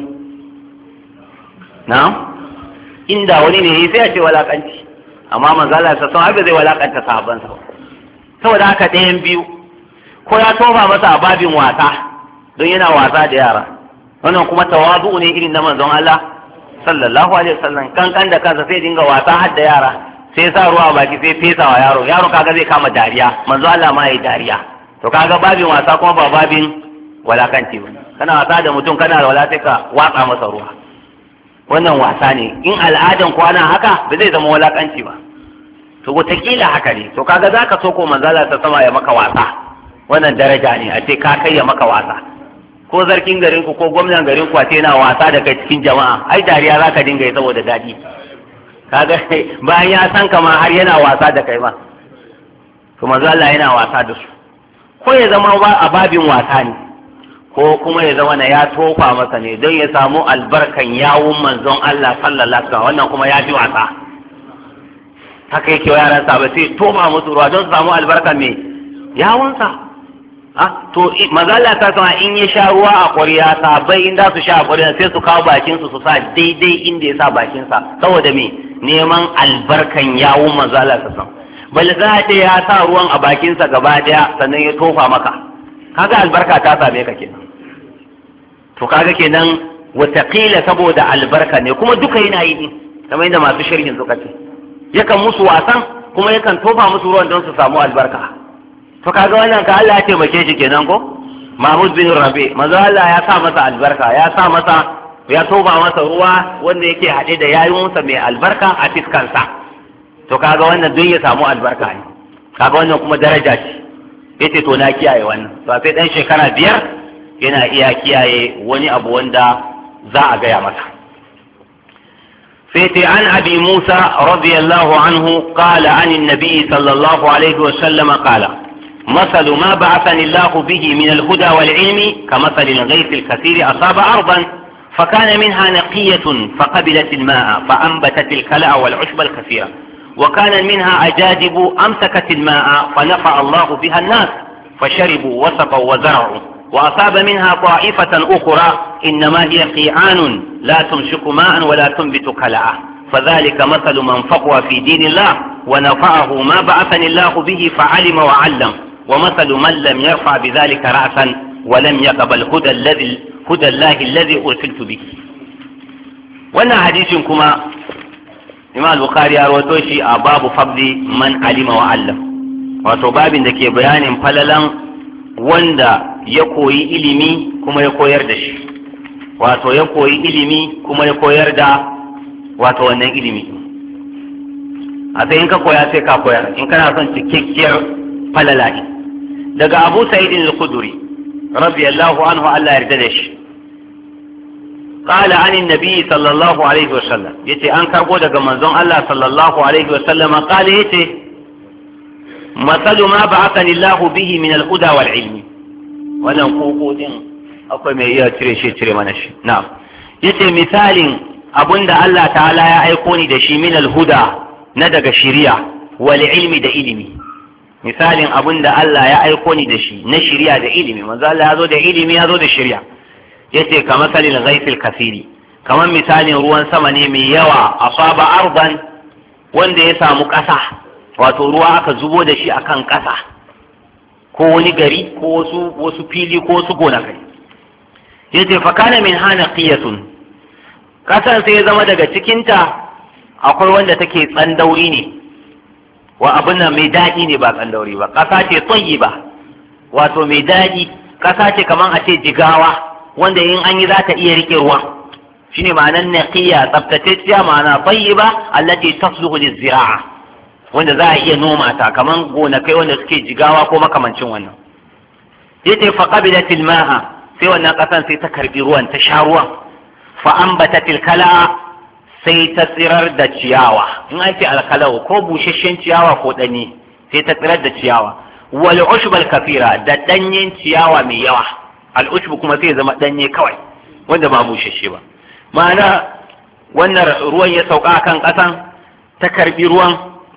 Speaker 1: na'am, inda wani ne sai ya ce walakanci, amma manzala ta sama ba zai walakanta sahabbansa ba. saboda haka ɗayan biyu, ko ya tofa masa a babin wasa don yana wasa da yara, wannan kuma tawazu ne irin na manzon Allah sallallahu alaihi wasallam, kankan da kansa sai dinga wasa har da yara, sai sa ruwa baki sai fesa wa yaro, yaro kaga zai kama dariya, manzo Allah ma yayi dariya. to kaga babin wasa kuma ba babin walakanci ba. kana wasa da mutum kana da wala sai ka watsa masa ruwa, wannan wasa ne. in al'adan kwana haka ba zai zama walakanci ba, to wataƙila haka ne. to kaga zaka so ko manzala ta sama ya maka wasa, wannan daraja ne a ce ka kai ya maka wasa. ko zarkin garin ku ko gwamnan garin ku a ce yana wasa da kai cikin jama'a, ai dariya zaka dinga yi saboda daɗi. kaga bayan ya san kama har yana wasa da kai ma, to manzo Allah yana wasa da su ko ya zama a babin wasa ne ko kuma ya zama na ya tofa masa ne don ya samu albarkan yawun manzon Allah sallallahu alaihi wasallam wannan kuma ya fi wasa haka yake wa yaran sa ba sai tofa musu ruwa don su samu albarkan me yawunsa ah to manzo Allah ta sama in ya sha ruwa a ƙwarya sabai in da su sha a ƙwarya sai su kawo bakin su su sa daidai inda ya sa bakin sa saboda me neman albarkan yawun manzo Allah ta sama bal za ta ya sa ruwan a bakin sa gaba daya sannan ya tofa maka kaga albarka ta same ka kenan to kaga kenan wataƙila saboda albarka ne kuma duka yana yi ne kamar yadda masu sharhin suka ce yakan musu wasan kuma yakan tofa musu ruwan don su samu albarka to kaga wannan ka Allah ya taimake shi kenan ko Mahmud bin Rabi manzo Allah ya sa masa albarka ya sa masa ya tofa masa ruwa wanda yake haɗe da yayunsa mai albarka a fiskansa to kaga wannan don ya samu albarka ne kaga wannan kuma daraja ce yace to na kiyaye wannan to sai dan shekara biyar yana iya kiyaye wani abu wanda za a gaya masa sai an abi Musa radiyallahu anhu qala an annabi sallallahu alaihi wa sallam qala مثل ما بعثني الله به من الهدى والعلم كمثل الغيث الكثير أصاب أرضا فكان منها نقية فقبلت الماء فأنبتت الكلأ والعشب الكثيرة وكان منها أجادب أمسكت الماء فنفع الله بها الناس فشربوا وسقوا وزرعوا وأصاب منها طائفة أخرى إنما هي قيعان لا تمسك ماء ولا تنبت كلأ فذلك مثل من فقه في دين الله ونفعه ما بعثني الله به فعلم وعلم ومثل من لم يرفع بذلك رأسا ولم يقبل هدى الذي هدى الله الذي أرسلت به. وانا حديث كما إمام البخاري أروتو شي باب فضل من علم وعلم wato babin da ke bayanin falalan wanda ya koyi ilimi kuma ya koyar da shi wato ya koyi ilimi kuma ya koyar da wato wannan ilimi a sai in ka koya sai ka koyar in kana son cikakkiyar falala ne daga Abu Sa'id al-Khudri radiyallahu anhu Allah ya yarda da shi qala an annabi sallallahu alaihi wasallam yace an karbo daga manzon Allah sallallahu alaihi wasallam qala yace masalu ma ba'athani Allah bihi min al-huda wal ilmi wannan koko din akwai mai iya cire shi cire mana shi na'am yace misalin abunda Allah ta'ala ya aiko ni da shi min al-huda na daga shari'a wal ilmi da ilimi misalin abunda Allah ya aiko ni da shi na shari'a da ilimi manzo Allah ya zo da ilimi ya zo da shari'a yace kamar salil ghaifil kasiri kamar misalin ruwan sama ne mai yawa asaba arban wanda ya samu ƙasa wato ruwa aka zubo da shi akan ƙasa ko wani gari ko wasu wasu fili ko wasu gonakai yace fa kana min hana qiyatun kasan sai ya zama daga cikinta akwai wanda take tsandauri ne wa abin nan mai daɗi ne ba tsandauri ba ƙasa ce tayyiba wato mai daɗi ƙasa ce kaman a ce jigawa wanda in an yi za ta iya rike ruwa shine ma'anar naqiya tsaftatacciya ma'ana tayyiba allati tasluhu lizira'a wanda za a iya noma ta kaman gonakai wanda suke jigawa ko makamancin wannan yace fa qabilatil ma'a sai wannan ƙasan sai ta karbi ruwan ta sha ruwan fa ambatatil kala sai ta tsirar da ciyawa in an ce alkalau ko busasshen ciyawa ko danye sai ta tsirar da ciyawa wal ushbal kafira da danyen ciyawa mai yawa al ushbu kuma sai zama danye kawai wanda ba busasshe ba ma'ana wannan ruwan ya sauka kan kasan ta karbi ruwan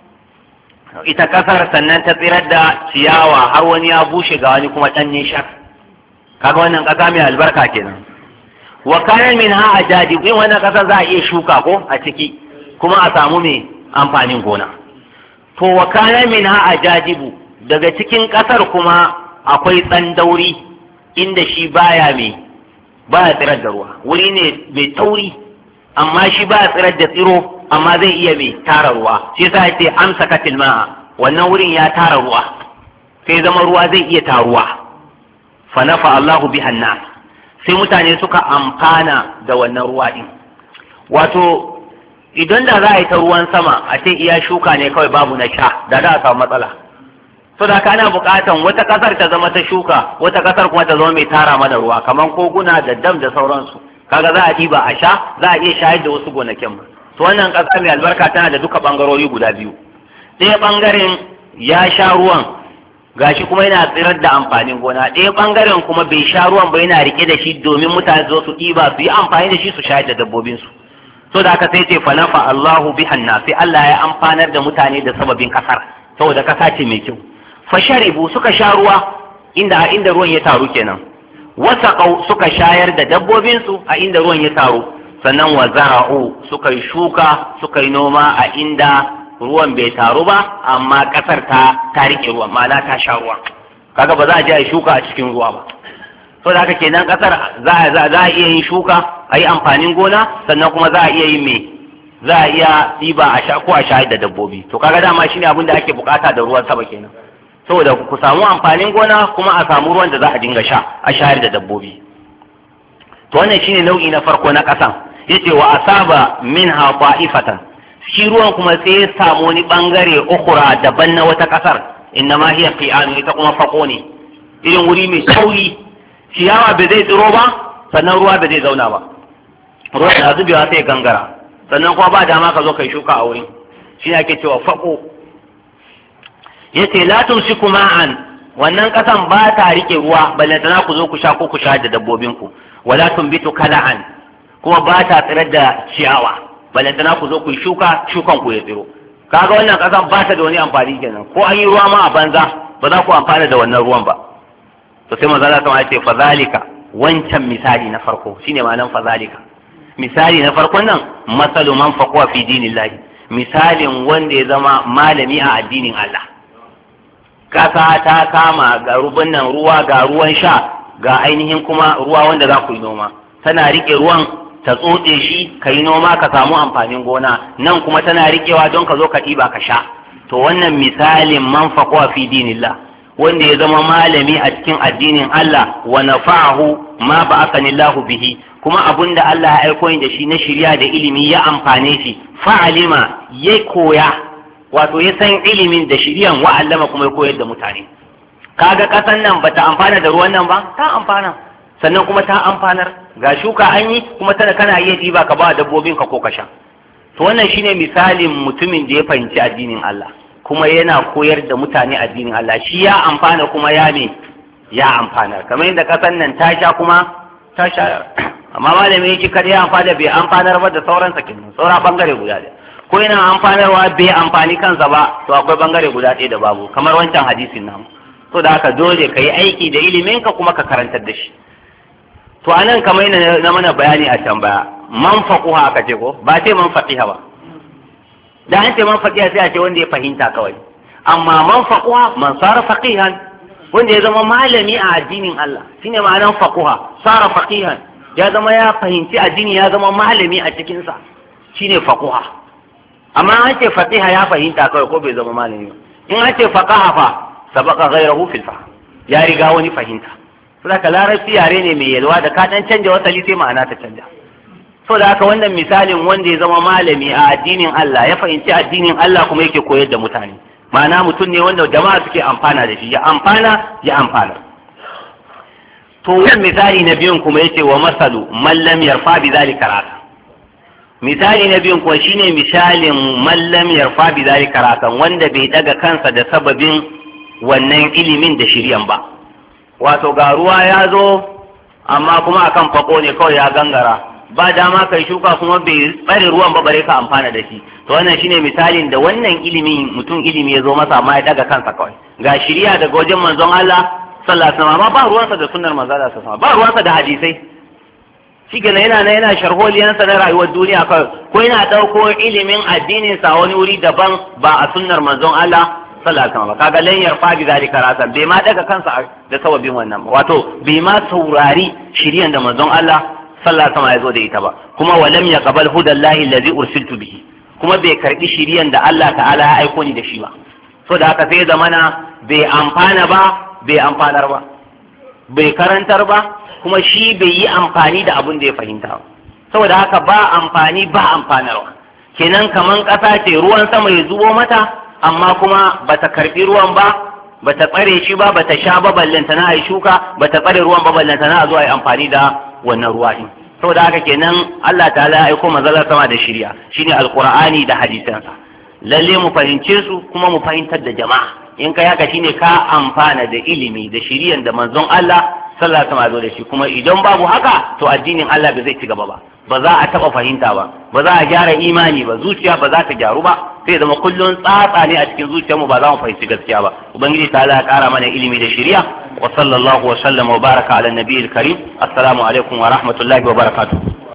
Speaker 1: ita kasar sannan ta tsirar da ciyawa har wani ya bushe ga wani kuma danye shak kaga wannan kasa mai albarka kenan wa kayan min ha ajadi in wannan kasa za a iya shuka ko a ciki kuma a samu mai amfanin gona to wa kayan min ha ajadibu daga cikin kasar kuma akwai tsandauri inda shi baya mai baya tsirar da ruwa wuri ne mai tauri amma shi baya tsirar da tsiro amma zai iya mai tara ruwa shi yasa yace amsa katil ma'a wannan wurin ya tara ruwa sai zama ruwa zai iya taruwa fa nafa Allahu biha an-nas sai mutane suka amfana da wannan ruwa din wato idan da za a yi ta ruwan sama a ce iya shuka ne kawai babu na sha da za a samu matsala so da kana bukatan wata kasar ta zama ta shuka wata kasar kuma ta zama mai tara mana ruwa kamar koguna da dam da sauransu kaga za a ɗiba a sha za a iya shayar da wasu gonakin ma to wannan kasa mai albarka tana da duka bangarori guda biyu ɗaya bangaren ya sha ruwan gashi kuma yana tsirar da amfanin gona, ɗaya ɓangaren kuma bai sha ruwan ba yana rike da shi domin mutane zo su ɗiba su yi amfani da shi su shayar da dabbobinsu. So da aka sai ce fa nafa Allahu bihan nas, sai Allah ya amfanar da mutane da sababin kasar saboda kasa ce mai kyau. Fa sharibu suka sha ruwa inda inda ruwan ya taru kenan. Wasaqau suka shayar da dabbobinsu a inda ruwan ya taru. Sannan wa zara'u suka yi shuka suka yi noma a inda ruwan bai taru ba amma kasar ta ta rike ruwan, ma'ana ta sha ruwa. Kaga ba za a je a shuka a cikin ruwa ba. So da haka kenan kasar za a za a iya yin shuka a yi amfanin gona, sannan kuma za a iya yin me za a iya ɗiba a sha ko a shayar da dabbobi. To kaga dama shine abin da ake bukata da ruwan sama kenan, saboda ku samu amfanin gona kuma a samu ruwan da za a dinga sha a shayar da dabbobi. To wannan shine nau'i na farko na kasan. Yace wa asaba minha ta'ifatan, shi ruwan kuma sai ya samu wani bangare ukura daban na wata kasar, innama hiya qi'an, ita kuma fako ne, irin wuri mai tauri, ciyawa bai zai tsiro ba sannan ruwa bai zai zauna ba, ruwa na zubewa sai gangara, sannan kuma ba dama ka zo kai shuka a wurin, shi ake cewa fako. Yace la tumsiku ma'an, wannan kasan ba ta rike ruwa ballantana ku zo ku sha ko ku sha da dabbobinku, wala tumbitu kala'an, kuma ba ta tsirar da ciyawa balantana ku zo ku shuka shukan ku ya tsiro. Kaga wannan kasan ba ta da wani amfani kenan, ko an yi ruwa ma a banza ba za ku amfana da wannan ruwan ba. To sai manzo Allah ya ce fazalika, wancan misali na farko shine ma'anar fazalika. Misali na farkon nan masalu man faqwa fi dinillahi, misalin wanda ya zama malami a addinin Allah. Kasa ta kama ga rubun nan ruwa, ga ruwan sha, ga ainihin kuma ruwa wanda za ku yi noma, tana rike ruwan ta tsotse shi ka yi noma ka samu amfanin gona, nan kuma tana rikewa don ka zo ka ɗiba ka sha. To wannan misalin man faqwa fi dinillah, wanda ya zama malami a cikin addinin Allah, wa nafa'ahu ma ba'athani Allah bihi, kuma abunda Allah ya aiko da shi na shiriya da ilimi ya amfane shi, fa'alima ya koya, wato ya san ilimin da shiriyan, wa allama kuma ya koyar da mutane. Kaga kasan nan bata amfana da ruwan nan ba, ta amfana, sannan kuma ta amfanar, ga shuka an yi kuma tana kana iya ɗiba ka ba dabbobin ka ko ka sha. To wannan shine misalin mutumin da ya fahimci addinin Allah kuma yana koyar da mutane addinin Allah, shi ya amfana kuma ya ne ya amfana, kamar yadda kasan nan ta sha kuma ta sha. Amma malami yake kada ya amfana bai amfanar ba da sauran sa kenan, saura bangare guda ɗaya, ko yana amfanarwa bai amfani kansa ba, to akwai bangare guda ɗaya da babu, kamar wancan hadisin namu. To da haka dole ka yi aiki da ilimin ka kuma ka karantar da shi. To anan kamar yana na mana bayani a can baya, man faquha aka ce ko ba ce man faqiha ba, da an ce man faqiha sai a ce wanda ya fahimta kawai, amma man faquha man sara faqihan, wanda ya zama malami a addinin Allah shine ma'anar faquha, sara faqihan, ya zama ya fahimci addini, ya zama malami a cikin sa shine faquha. Amma an ce faqiha ya fahimta kawai ko bai zama malami ba. In an ce faqaha fa sabaka ghayrahu fil fahm, ya riga wani fahimta. Saboda larabci yare ne mai yalwa, da ka dan canja wasali sai ma'ana ta canja. Saboda haka wannan misalin wanda ya zama malami a addinin Allah, ya fahimci addinin Allah kuma yake koyar da mutane, ma'ana mutum ne wanda jama'a suke amfana da shi, ya amfana ya amfana. To wannan misali na biyun kuma yace wa masalu man lam yarfa bi zalika ra'sa. Misali na biyun kuwa shine misalin man lam yarfa bi zalika ra'sa, wanda bai daga kansa da sababin wannan ilimin da shiriyan ba. Wato ga ruwa ya zo amma kuma akan fako ne kawai ya gangara, ba dama kai shuka kuma bai tsare ruwan ba bare ka amfana da shi. To wannan shine misalin da wannan ilimin mutum ilimi ya zo masa amma ya daga kansa kawai, ga shiriya daga wajen manzon Allah sallallahu alaihi wasallam, ba ruwansa da sunnar manzon Allah sallallahu alaihi wasallam, ba ruwansa da hadisai. Shi gane yana na yana sharholiyansa na rayuwar duniya kawai, ko yana ɗauko ilimin addinin sa wani wuri daban ba a sunnar manzon Allah sallallahu alaihi wasallam. Kaga lan yarfa bi zalika rasan, bai ma daga kansa da sababin wannan ba, wato bai ma saurari shiriyan da manzon Allah sallallahu alaihi wasallam ya zo da ita ba, kuma walam yaqbal hudallahi allazi ursiltu bihi, kuma bai karbi shiriyan da Allah ta'ala ya aiko ni da shi ba. So da haka sai zamana bai amfana ba, bai amfanar ba, bai karantar ba, kuma shi bai yi amfani da abin da ya fahimta ba. Saboda haka ba amfani ba amfanarwa, kenan kaman ƙasa ce ruwan sama ya zubo mata amma kuma bata karbi ruwan ba, bata tsare shi ba, bata sha ba ballanta na ai shuka, bata tsare ruwan ba ballanta na zo ai amfani da wannan ruwa din. Saboda haka kenan Allah ta'ala ya aiko manzalar sama da shari'a, shine alqur'ani da hadisansa. lalle mu fahimce su kuma mu fahimtar da jama'a. In kai haka shine ka amfana da ilimi da shiriyan da manzon Allah sallallahu alaihi wasallam da shi. Kuma idan babu haka to addinin Allah ba zai ci gaba ba, ba za a taba fahimta ba, ba za a gyara imani ba, zuciya ba za ta gyaru ba, sai zama kullun tsatsa ne a cikin zuciyarmu, ba za mu fahimci gaskiya ba. Ubangiji ta Allah ya kara mana ilimi da shiriya. Wa sallallahu wa sallama wa baraka ala nabiyil karim. Assalamu alaikum wa rahmatullahi wa barakatuh.